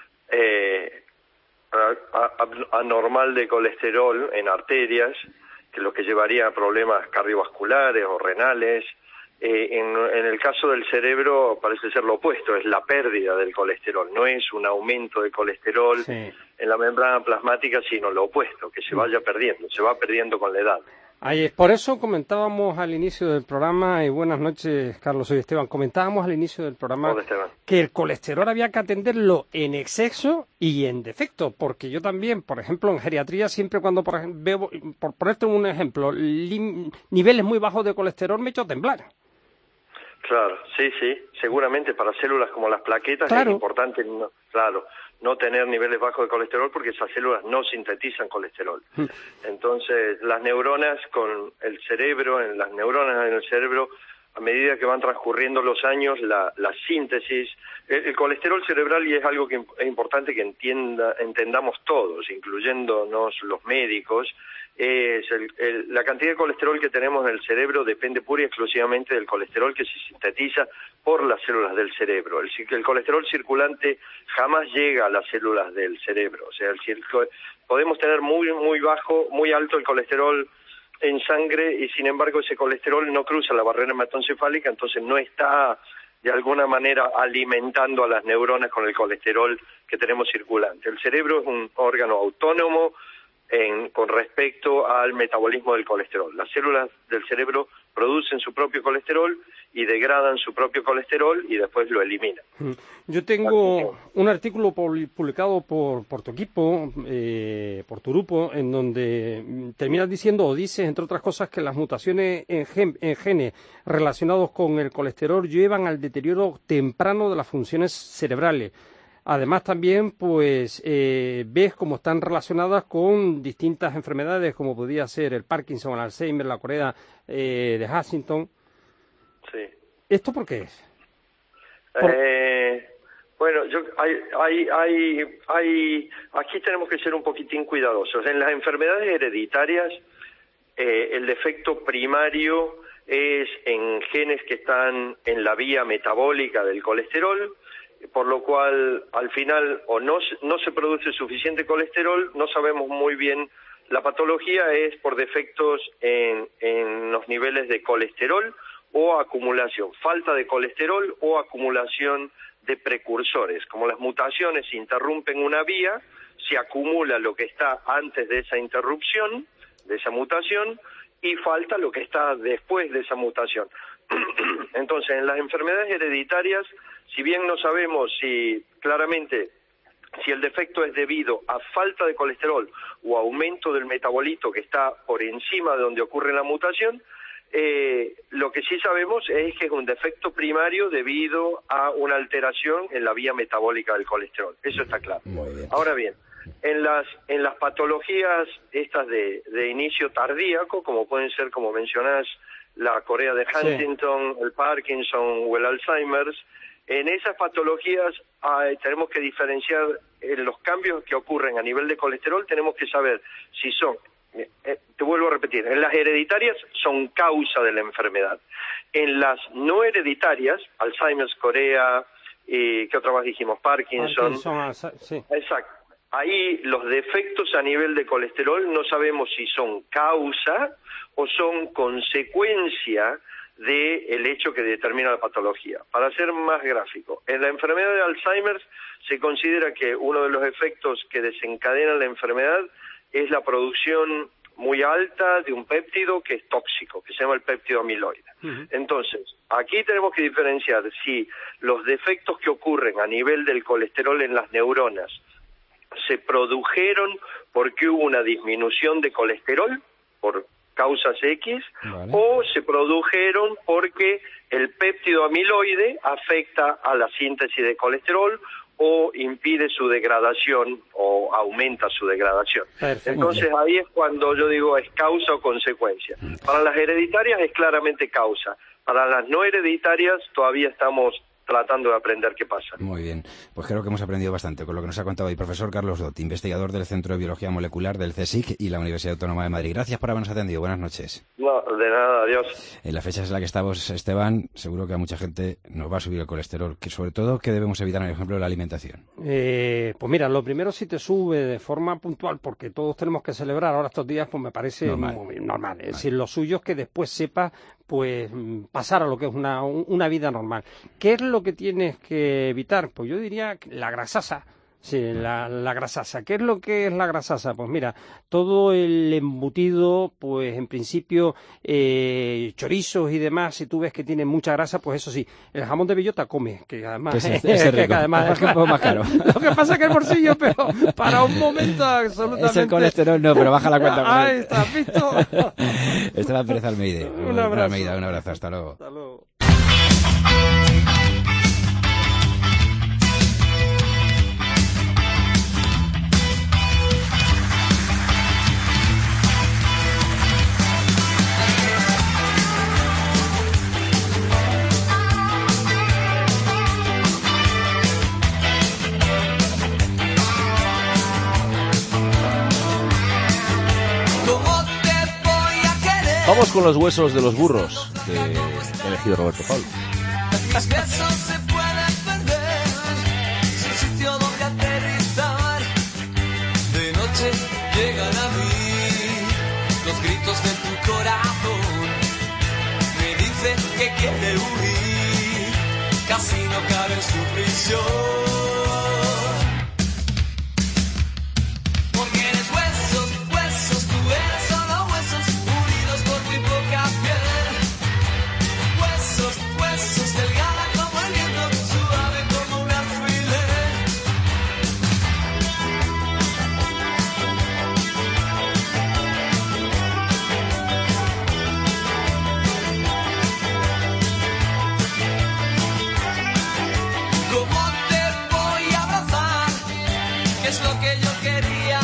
eh, a, a, anormal de colesterol en arterias, que es lo que llevaría a problemas cardiovasculares o renales. Eh, en, en el caso del cerebro parece ser lo opuesto, es la pérdida del colesterol, no es un aumento de colesterol sí. en la membrana plasmática, sino lo opuesto, que se vaya perdiendo, se va perdiendo con la edad. Ahí es, por eso comentábamos al inicio del programa, y buenas noches, Carlos, soy Esteban, comentábamos al inicio del programa Hola, que el colesterol había que atenderlo en exceso y en defecto, porque yo también, por ejemplo, en geriatría, siempre cuando por ejemplo, veo, por ponerte un ejemplo, lim, niveles muy bajos de colesterol me echo a temblar. Claro, sí, sí, seguramente para células como las plaquetas claro. es importante, no, claro, no tener niveles bajos de colesterol porque esas células no sintetizan colesterol. Entonces, las neuronas con el cerebro, en las neuronas en el cerebro, a medida que van transcurriendo los años, la, la síntesis, el, el colesterol cerebral, y es algo que es importante que entienda, entendamos todos, incluyéndonos los médicos, es el, el, la cantidad de colesterol que tenemos en el cerebro depende pura y exclusivamente del colesterol que se sintetiza por las células del cerebro. El, el colesterol circulante jamás llega a las células del cerebro. O sea, el, podemos tener muy muy bajo, muy alto el colesterol en sangre y sin embargo ese colesterol no cruza la barrera hematoencefálica, entonces no está de alguna manera alimentando a las neuronas con el colesterol que tenemos circulante. El cerebro es un órgano autónomo, en, con respecto al metabolismo del colesterol. Las células del cerebro producen su propio colesterol y degradan su propio colesterol y después lo eliminan. Yo tengo un artículo publicado por, por tu equipo, eh, por tu grupo, en donde terminas diciendo o dices, entre otras cosas, que las mutaciones en, gen, en genes relacionados con el colesterol llevan al deterioro temprano de las funciones cerebrales. Además, también, pues, eh, ves cómo están relacionadas con distintas enfermedades, como podría ser el Parkinson, el Alzheimer, la Corea eh, de Huntington. Sí. ¿Esto por qué es? Por... Eh, bueno, yo, hay, hay, hay, hay, aquí tenemos que ser un poquitín cuidadosos. En las enfermedades hereditarias, eh, el defecto primario es en genes que están en la vía metabólica del colesterol, por lo cual al final o no, no se produce suficiente colesterol, no sabemos muy bien. La patología es por defectos en, en los niveles de colesterol o acumulación, falta de colesterol o acumulación de precursores. Como las mutaciones interrumpen una vía, se acumula lo que está antes de esa interrupción, de esa mutación, y falta lo que está después de esa mutación. Entonces, en las enfermedades hereditarias, si bien no sabemos si claramente si el defecto es debido a falta de colesterol o aumento del metabolito que está por encima de donde ocurre la mutación, eh, lo que sí sabemos es que es un defecto primario debido a una alteración en la vía metabólica del colesterol. Eso está claro. Ahora bien, en las en las patologías estas de, de inicio tardíaco, como pueden ser, como mencionás, la Corea de Huntington, sí, el Parkinson o el Alzheimer's, en esas patologías eh, tenemos que diferenciar en los cambios que ocurren a nivel de colesterol, tenemos que saber si son, eh, te vuelvo a repetir, en las hereditarias son causa de la enfermedad. En las no hereditarias, Alzheimer's, Corea, y ¿qué otra más dijimos? Parkinson. Parkinson, sí. Exacto. Ahí los defectos a nivel de colesterol no sabemos si son causa o son consecuencia del hecho que determina la patología. Para ser más gráfico, en la enfermedad de Alzheimer se considera que uno de los efectos que desencadenan la enfermedad es la producción muy alta de un péptido que es tóxico, que se llama el péptido amiloide. Uh-huh. Entonces, aquí tenemos que diferenciar si los defectos que ocurren a nivel del colesterol en las neuronas se produjeron porque hubo una disminución de colesterol por causas X, vale, o se produjeron porque el péptido amiloide afecta a la síntesis de colesterol o impide su degradación o aumenta su degradación. Perfecto. Entonces ahí es cuando yo digo es causa o consecuencia. Para las hereditarias es claramente causa. Para las no hereditarias todavía estamos tratando de aprender qué pasa. Muy bien, pues creo que hemos aprendido bastante con lo que nos ha contado hoy profesor Carlos Dot, investigador del Centro de Biología Molecular del CSIC y la Universidad Autónoma de Madrid. Gracias por habernos atendido. Buenas noches. No, de nada, adiós. En la fecha en la que estamos, Esteban, seguro que a mucha gente nos va a subir el colesterol, que sobre todo, ¿qué debemos evitar, por ejemplo, la alimentación? Eh, pues mira, lo primero, si te sube de forma puntual, porque todos tenemos que celebrar ahora estos días, pues me parece normal. Muy normal. Es decir, lo suyo es que después sepas pues pasar a lo que es una, una vida normal. ¿Qué es lo que tienes que evitar? Pues yo diría la grasasa. Sí, la, la grasasa. ¿Qué es lo que es la grasasa? Pues mira, todo el embutido, pues en principio eh, chorizos y demás, si tú ves que tiene mucha grasa, pues eso sí, el jamón de bellota come, que además es, es, es rico, que además es un poco más caro. Lo que pasa es que el bolsillo, pero para un momento absolutamente... Es el colesterol, no, pero baja la cuenta. Ahí está, ¿visto? Esteban Pérez Almeide. Un abrazo. Almeida, un abrazo, hasta luego. Hasta luego. Vamos con los huesos de los burros, que ha elegido Roberto Pablo. Mis besos se pueden perder, sin sitio donde aterrizar. De noche llegan a mí los gritos de tu corazón. Me dice que quiere huir, casi no cabe en su prisión. Porque eres huesos, huesos.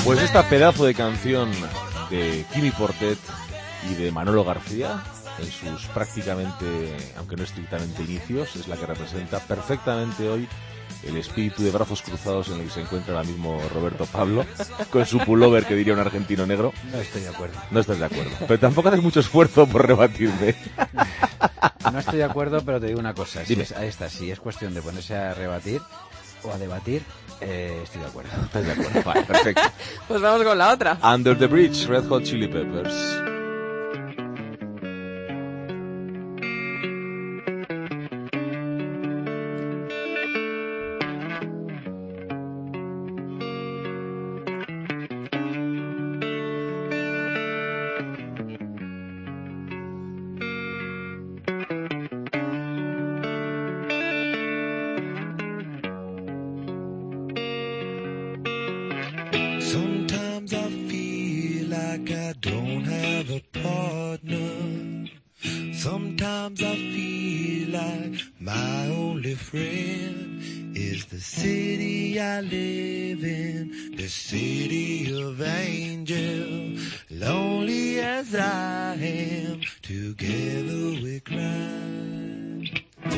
Pues esta pedazo de canción de Quimi Portet y de Manolo García, en sus prácticamente, aunque no estrictamente inicios, es la que representa perfectamente hoy el espíritu de brazos cruzados en el que se encuentra ahora mismo Roberto Pablo, con su pullover, que diría un argentino negro. No estoy de acuerdo. No estás de acuerdo. Pero tampoco haces mucho esfuerzo por rebatirme. No estoy de acuerdo, pero te digo una cosa. Si Dime. es, ahí está, si es cuestión de ponerse a rebatir o a debatir, eh, estoy de acuerdo. Estás de acuerdo. Vale, perfecto. Pues vamos con la otra. Under the Bridge, Red Hot Chili Peppers. Sometimes I feel like I don't have a partner. Sometimes I feel like my only friend is the city I live in, the city of angels. Lonely as I am, together we cry.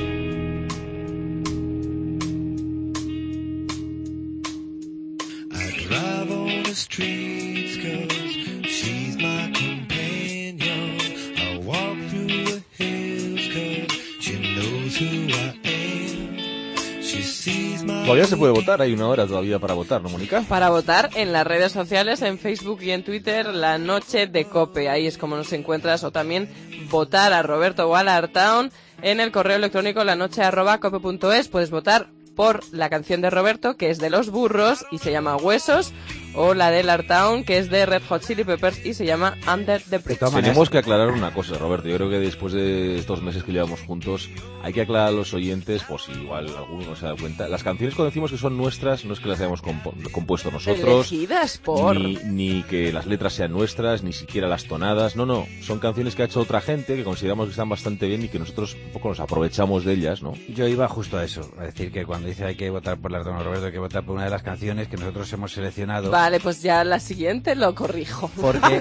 Drive on the streets 'cause she's my companion. I walk through the hills 'cause she knows who I am. She sees my... Todavía se puede votar, hay una hora todavía para votar, ¿no, Mónica? Para votar en las redes sociales, en Facebook y en Twitter, La Noche de Cope. Ahí es como nos encuentras. O también votar a Roberto Walartown en el correo electrónico lanoche arroba cope punto es. Puedes votar por la canción de Roberto, que es de Los Burros y se llama Huesos, o la de Lartown, que es de Red Hot Chili Peppers y se llama Under the Bridge. Tenemos que aclarar una cosa, Roberto. Yo creo que después de estos meses que llevamos juntos, hay que aclarar a los oyentes, por si igual alguno no se da cuenta. Las canciones cuando decimos que son nuestras, no es que las hayamos compo compuesto nosotros, elegidas por... ni, ni que las letras sean nuestras, ni siquiera las tonadas. No, no. Son canciones que ha hecho otra gente, que consideramos que están bastante bien y que nosotros un poco nos aprovechamos de ellas, ¿no? Yo iba justo a eso, a decir que cuando dice hay que votar por Lartown o Roberto, hay que votar por una de las canciones que nosotros hemos seleccionado. Vale, pues ya la siguiente lo corrijo. Porque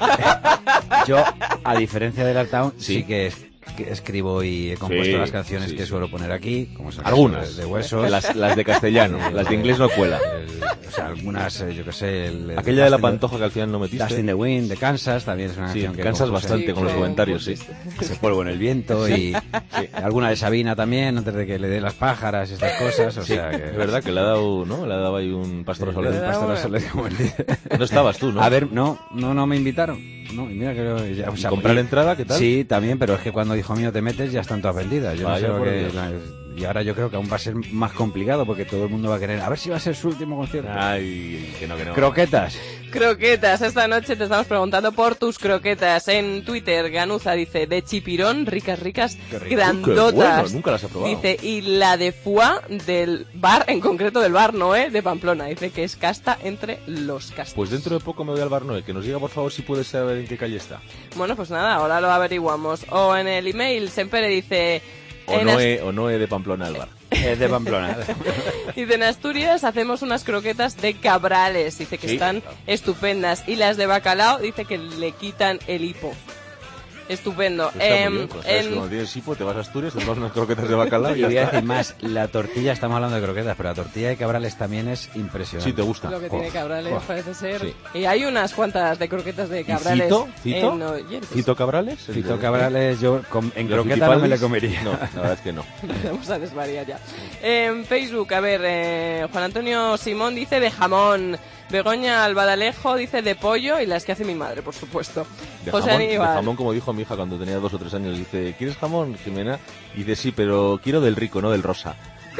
yo, a diferencia de Lartown, sí, sí que, es, que escribo y he compuesto sí, las canciones sí, que sí. suelo poner aquí, como son algunas de, de Huesos, las, las de castellano, el, las de inglés no cuela. El, o sea, algunas, yo que sé, el, aquella de la Pantoja que al final no metiste. Dust in the Wind de Kansas también es una sí, canción que cansas bastante sí, con los comentarios, sí. Ese polvo en el viento y sí. alguna de Sabina también, antes de que le dé las pájaras y estas cosas, o sí, sea que... Es verdad que le ha dado, ¿no? Le ha dado ahí un pastor a Soler. Un pastor a Soler, como el dice. No estabas tú, ¿no? A ver, no, no, no me invitaron. No, y mira que ya, o sea, comprar la entrada, ¿qué tal? Sí, también, pero es que cuando hijo mío te metes ya están todas vendidas. Yo Vaya, no sé lo que la, y ahora yo creo que aún va a ser más complicado porque todo el mundo va a querer a ver si va a ser su último concierto. Ay, que no, que no. Croquetas. Croquetas, esta noche te estamos preguntando por tus croquetas. En Twitter, Ganuza dice, de chipirón, ricas, ricas, grandotas. Bueno, nunca las he probado. Dice, y la de foie del bar, en concreto del bar Noé de Pamplona. Dice que es casta entre los castas. Pues dentro de poco me voy al bar Noé, que nos diga por favor si puedes saber en qué calle está. Bueno, pues nada, ahora lo averiguamos. O en el email, Sempere dice... O Noé, o Noé de Pamplona al bar. Es de Pamplona. Dice, en Asturias hacemos unas croquetas de cabrales. Dice que sí, están claro. estupendas. Y las de bacalao, dice que le quitan el hipo. Estupendo. Está eh, muy bien, pues, en... Cuando tienes hipo, te vas a Asturias, te tomas unas croquetas de bacalao y, y ya voy a está. decir más, la tortilla, estamos hablando de croquetas, pero la tortilla de cabrales también es impresionante. Sí, te gusta. Lo que oh, tiene cabrales oh, parece ser. Sí. Y hay unas cuantas de croquetas de cabrales. ¿Cito? ¿Cito? En Oyentes. ¿Cito cabrales? Cito cabrales, yo com, en croqueta no me le comería. No, la verdad es que no. Vamos a desvariar ya. En Facebook, a ver, eh, Juan Antonio Simón dice de jamón. Begoña Albadalejo dice de pollo y las que hace mi madre, por supuesto. De José jamón, Aníbal. De jamón, como dijo mi hija cuando tenía dos o tres años, dice, ¿quieres jamón, Jimena? Y dice, sí, pero quiero del rico, no del rosa.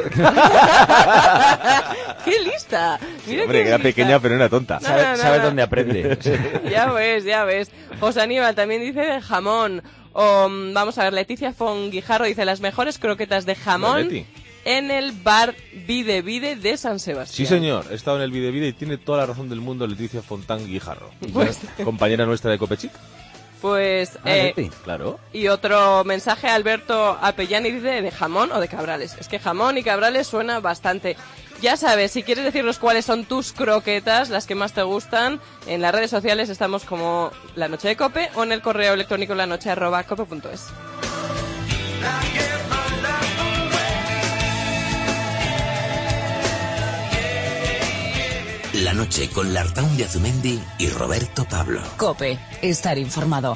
¡Qué lista! Mira, sí, hombre, que era lista. Pequeña pero no era tonta. No, ¿Sabe, no, no, sabe no. dónde aprende? Ya ves, ya ves. José Aníbal también dice de jamón. O, vamos a ver, Leticia Fonguijarro dice las mejores croquetas de jamón en el bar Vide Vide de San Sebastián. Sí, señor. He estado en el Vide Vide y tiene toda la razón del mundo Leticia Fontán Guijarro. Pues... compañera nuestra de Copechic. Pues, ah, eh, Leti, claro. Y otro mensaje, Alberto Apellani dice de jamón o de cabrales. Es que jamón y cabrales suena bastante. Ya sabes, si quieres decirnos cuáles son tus croquetas, las que más te gustan, en las redes sociales estamos como La Noche de Cope o en el correo electrónico lanoche arroba cope punto es. La noche con Lartaun de Azumendi y Roberto Pablo. Cope, estar informado.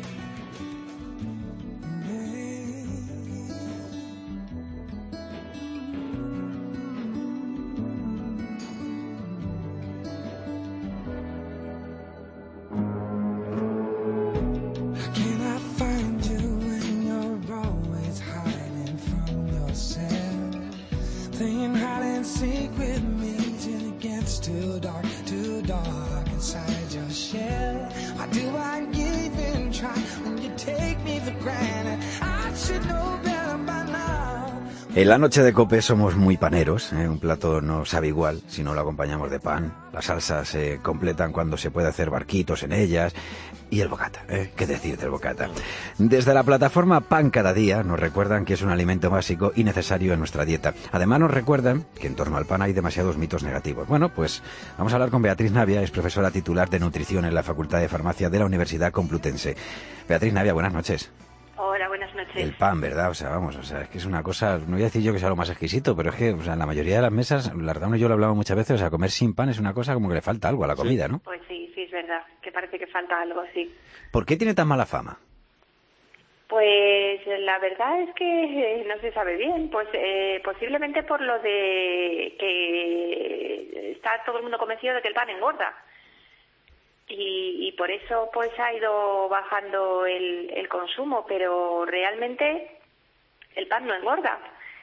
En la noche de Cope somos muy paneros, ¿eh? Un plato no sabe igual si no lo acompañamos de pan. Las salsas se completan cuando se puede hacer barquitos en ellas. Y el bocata, ¿eh? ¿Qué decir del bocata? Desde la plataforma Pan Cada Día nos recuerdan que es un alimento básico y necesario en nuestra dieta. Además nos recuerdan que en torno al pan hay demasiados mitos negativos. Bueno, pues vamos a hablar con Beatriz Navia, es profesora titular de nutrición en la Facultad de Farmacia de la Universidad Complutense. Beatriz Navia, buenas noches. Hola, buenas noches. El pan, ¿verdad? O sea, vamos, o sea, es que es una cosa, no voy a decir yo que sea lo más exquisito, pero es que, o sea, en la mayoría de las mesas, Lardaun y yo lo hablamos muchas veces, o sea, comer sin pan es una cosa como que le falta algo a la comida, ¿no? Pues sí, sí, es verdad, que parece que falta algo, sí. ¿Por qué tiene tan mala fama? Pues la verdad es que eh, no se sabe bien, pues eh, posiblemente por lo de que está todo el mundo convencido de que el pan engorda. Y, y por eso pues ha ido bajando el, el consumo, pero realmente el pan no engorda,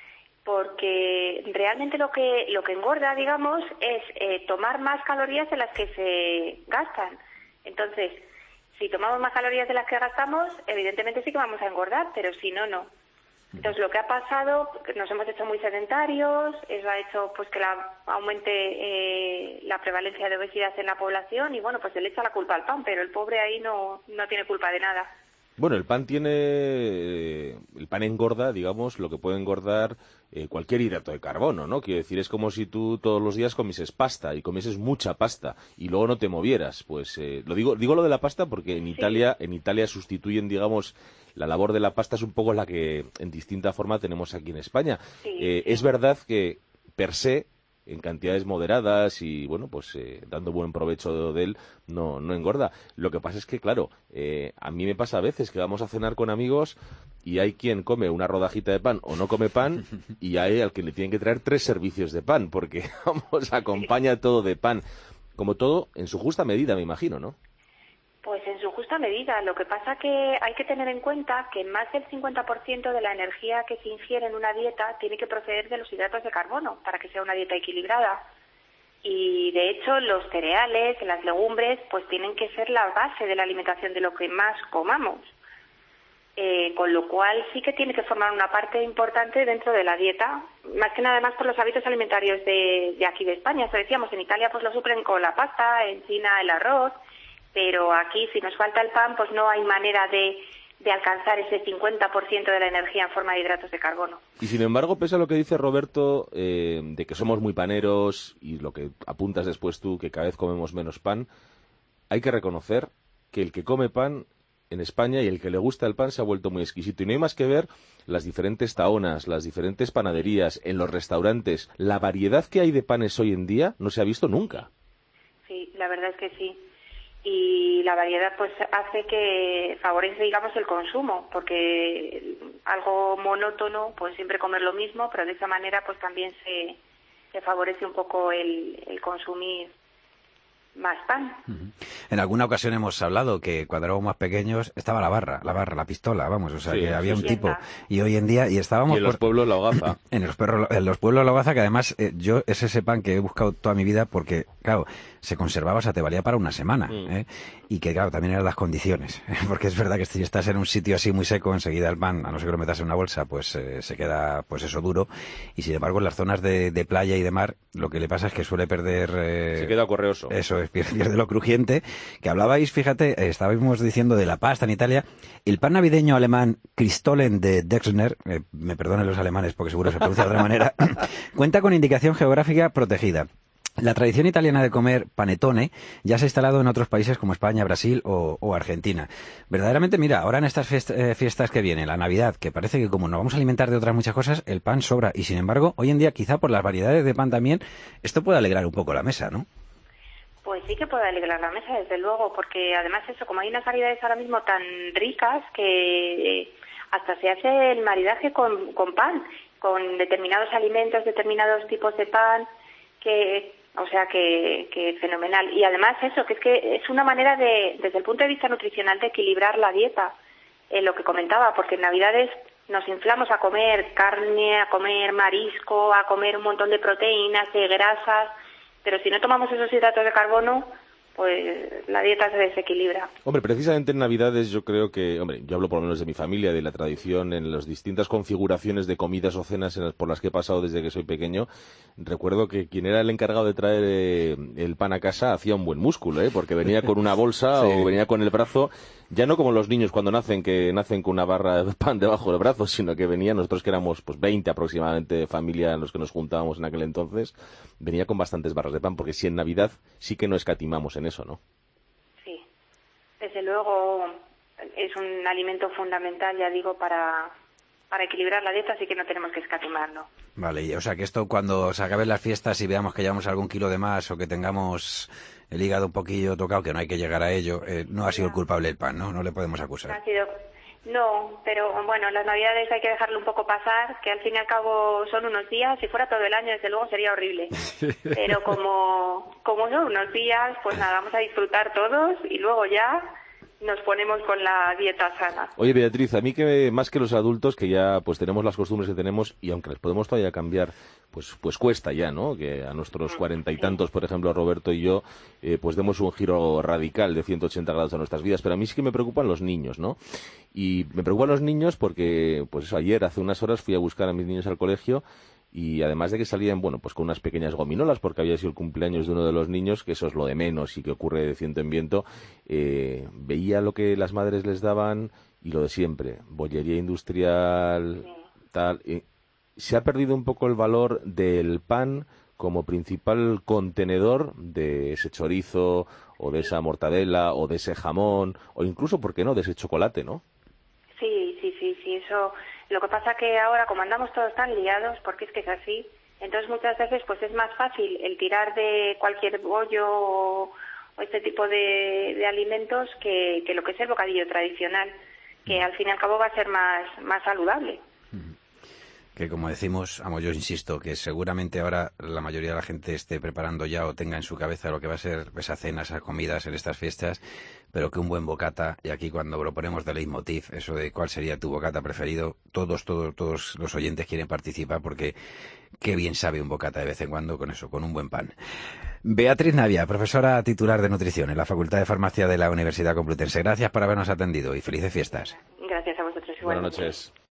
porque realmente lo que lo que engorda, digamos, es eh, tomar más calorías de las que se gastan. Entonces, si tomamos más calorías de las que gastamos, evidentemente sí que vamos a engordar, pero si no, no. Entonces, lo que ha pasado, nos hemos hecho muy sedentarios, eso ha hecho pues que la, aumente eh, la prevalencia de obesidad en la población y, bueno, pues se le echa la culpa al pan, pero el pobre ahí no, no tiene culpa de nada. Bueno, el pan tiene... El pan engorda, digamos, lo que puede engordar eh, cualquier hidrato de carbono, ¿no? Quiero decir, es como si tú todos los días comieses pasta y comieses mucha pasta y luego no te movieras. Pues eh, lo digo digo lo de la pasta porque en Sí. Italia en Italia sustituyen, digamos, la labor de la pasta es un poco la que en distinta forma tenemos aquí en España. Sí, Eh, sí. Es verdad que per se en cantidades moderadas y, bueno, pues eh, dando buen provecho de él, no, no engorda. Lo que pasa es que, claro, eh, a mí me pasa a veces que vamos a cenar con amigos y hay quien come una rodajita de pan o no come pan y hay al que le tienen que traer tres servicios de pan porque, vamos, acompaña todo de pan. Como todo, en su justa medida, me imagino, ¿no? Pues en su justa medida. Lo que pasa que hay que tener en cuenta que más del cincuenta por ciento de la energía que se ingiere en una dieta tiene que proceder de los hidratos de carbono para que sea una dieta equilibrada. Y de hecho los cereales, las legumbres, pues tienen que ser la base de la alimentación de lo que más comamos. Eh, con lo cual sí que tiene que formar una parte importante dentro de la dieta, más que nada más por los hábitos alimentarios de, de aquí de España. Eso decíamos, en Italia pues lo suplen con la pasta, en China el arroz, pero aquí si nos falta el pan pues no hay manera de, de alcanzar ese cincuenta por ciento de la energía en forma de hidratos de carbono. Y sin embargo, pese a lo que dice Roberto, eh, de que somos muy paneros y lo que apuntas después tú, que cada vez comemos menos pan, hay que reconocer que el que come pan en España y el que le gusta el pan se ha vuelto muy exquisito. Y no hay más que ver las diferentes taonas, las diferentes panaderías, en los restaurantes. La variedad que hay de panes hoy en día no se ha visto nunca. Sí, la verdad es que sí. Y la variedad pues hace que favorece, digamos, el consumo, porque algo monótono, pues siempre comer lo mismo, pero de esa manera pues también se, se favorece un poco el, el consumir más pan. En alguna ocasión hemos hablado que cuando éramos más pequeños estaba la barra, la barra, la pistola, vamos, o sea, Sí, que había sí, un sí. tipo. Y hoy en día, y estábamos... Y en los por- pueblos la hogaza. en, los perros, en los pueblos la hogaza, que además eh, yo es ese pan que he buscado toda mi vida porque, claro, se conservaba, o sea, te valía para una semana. Mm. ¿eh? Y que, claro, también eran las condiciones. Porque es verdad que si estás en un sitio así muy seco, enseguida el pan, a no ser que lo metas en una bolsa, pues eh, se queda, pues eso, duro. Y sin embargo, en las zonas de, de playa y de mar, lo que le pasa es que suele perder... eh, Se queda correoso. Eso es, pues pierde lo crujiente. Que hablabais, fíjate, eh, estábamos diciendo de la pasta en Italia. El pan navideño alemán Christolen de Dexner, eh, me perdonen los alemanes porque seguro se pronuncia de otra manera, cuenta con indicación geográfica protegida. La tradición italiana de comer panetone ya se ha instalado en otros países como España, Brasil o, o Argentina. Verdaderamente, mira, ahora en estas fiest- eh, fiestas que vienen, la Navidad, que parece que como nos vamos a alimentar de otras muchas cosas, el pan sobra. Y sin embargo, hoy en día, quizá por las variedades de pan también, esto puede alegrar un poco la mesa, ¿no? Pues sí que puede alegrar la mesa, desde luego, porque además eso, como hay unas variedades ahora mismo tan ricas que eh, hasta se hace el maridaje con, con pan, con determinados alimentos, determinados tipos de pan, que... O sea que, que fenomenal. Y además eso, que es que es una manera de, desde el punto de vista nutricional, de equilibrar la dieta. Eh, lo que comentaba, porque en Navidades nos inflamos a comer carne, a comer marisco, a comer un montón de proteínas, de grasas, pero si no tomamos esos hidratos de carbono, pues la dieta se desequilibra. Hombre, precisamente en Navidades yo creo que, hombre, yo hablo por lo menos de mi familia, de la tradición, en las distintas configuraciones de comidas o cenas en las, por las que he pasado desde que soy pequeño, recuerdo que quien era el encargado de traer eh, el pan a casa hacía un buen músculo, ¿eh? Porque venía con una bolsa sí. o venía con el brazo, ya no como los niños cuando nacen, que nacen con una barra de pan debajo del brazo, sino que venía, nosotros que éramos pues veinte aproximadamente de familia en los que nos juntábamos en aquel entonces, venía con bastantes barras de pan, porque si en Navidad sí que no escatimamos en eso, ¿no? Sí, desde luego es un alimento fundamental, ya digo, para, para equilibrar la dieta, así que no tenemos que escatimarlo. Vale, y, o sea que esto cuando se acaben las fiestas y veamos que llevamos algún kilo de más o que tengamos el hígado un poquillo tocado, que no hay que llegar a ello, eh, no ha sido el culpable el pan, ¿no? No le podemos acusar. Ha sido... No, pero bueno, las Navidades hay que dejarlo un poco pasar, que al fin y al cabo son unos días. Si fuera todo el año, desde luego sería horrible. Pero como, como son unos días, pues nada, vamos a disfrutar todos y luego ya nos ponemos con la dieta sana. Oye, Beatriz, a mí que más que los adultos, que ya pues tenemos las costumbres que tenemos y aunque las podemos todavía cambiar, pues pues cuesta ya, ¿no? Que a nuestros cuarenta y tantos, por ejemplo, a Roberto y yo, eh, pues demos un giro radical de ciento ochenta grados a nuestras vidas. Pero a mí sí que me preocupan los niños, ¿no? Y me preocupan los niños porque, pues eso, ayer, hace unas horas, fui a buscar a mis niños al colegio y además de que salían, bueno, pues con unas pequeñas gominolas porque había sido el cumpleaños de uno de los niños, que eso es lo de menos y que ocurre de ciento en viento, eh, veía lo que las madres les daban y lo de siempre, bollería industrial, tal. Eh, se ha perdido un poco el valor del pan como principal contenedor de ese chorizo o de esa mortadela o de ese jamón o incluso, ¿por qué no?, de ese chocolate, ¿no? Sí, sí, sí, sí, eso... Lo que pasa que ahora, como andamos todos tan liados, porque es que es así, entonces muchas veces pues es más fácil el tirar de cualquier bollo o, o este tipo de, de alimentos que, que lo que es el bocadillo tradicional, que al fin y al cabo va a ser más, más saludable. Que como decimos, amo, yo insisto, que seguramente ahora la mayoría de la gente esté preparando ya o tenga en su cabeza lo que va a ser esa cena, esas comidas en estas fiestas, pero que un buen bocata, y aquí cuando lo ponemos de leitmotiv, eso de cuál sería tu bocata preferido, todos, todos, todos los oyentes quieren participar porque qué bien sabe un bocata de vez en cuando con eso, con un buen pan. Beatriz Navia, profesora titular de nutrición en la Facultad de Farmacia de la Universidad Complutense. Gracias por habernos atendido y felices fiestas. Gracias a vosotros. Buenas noches.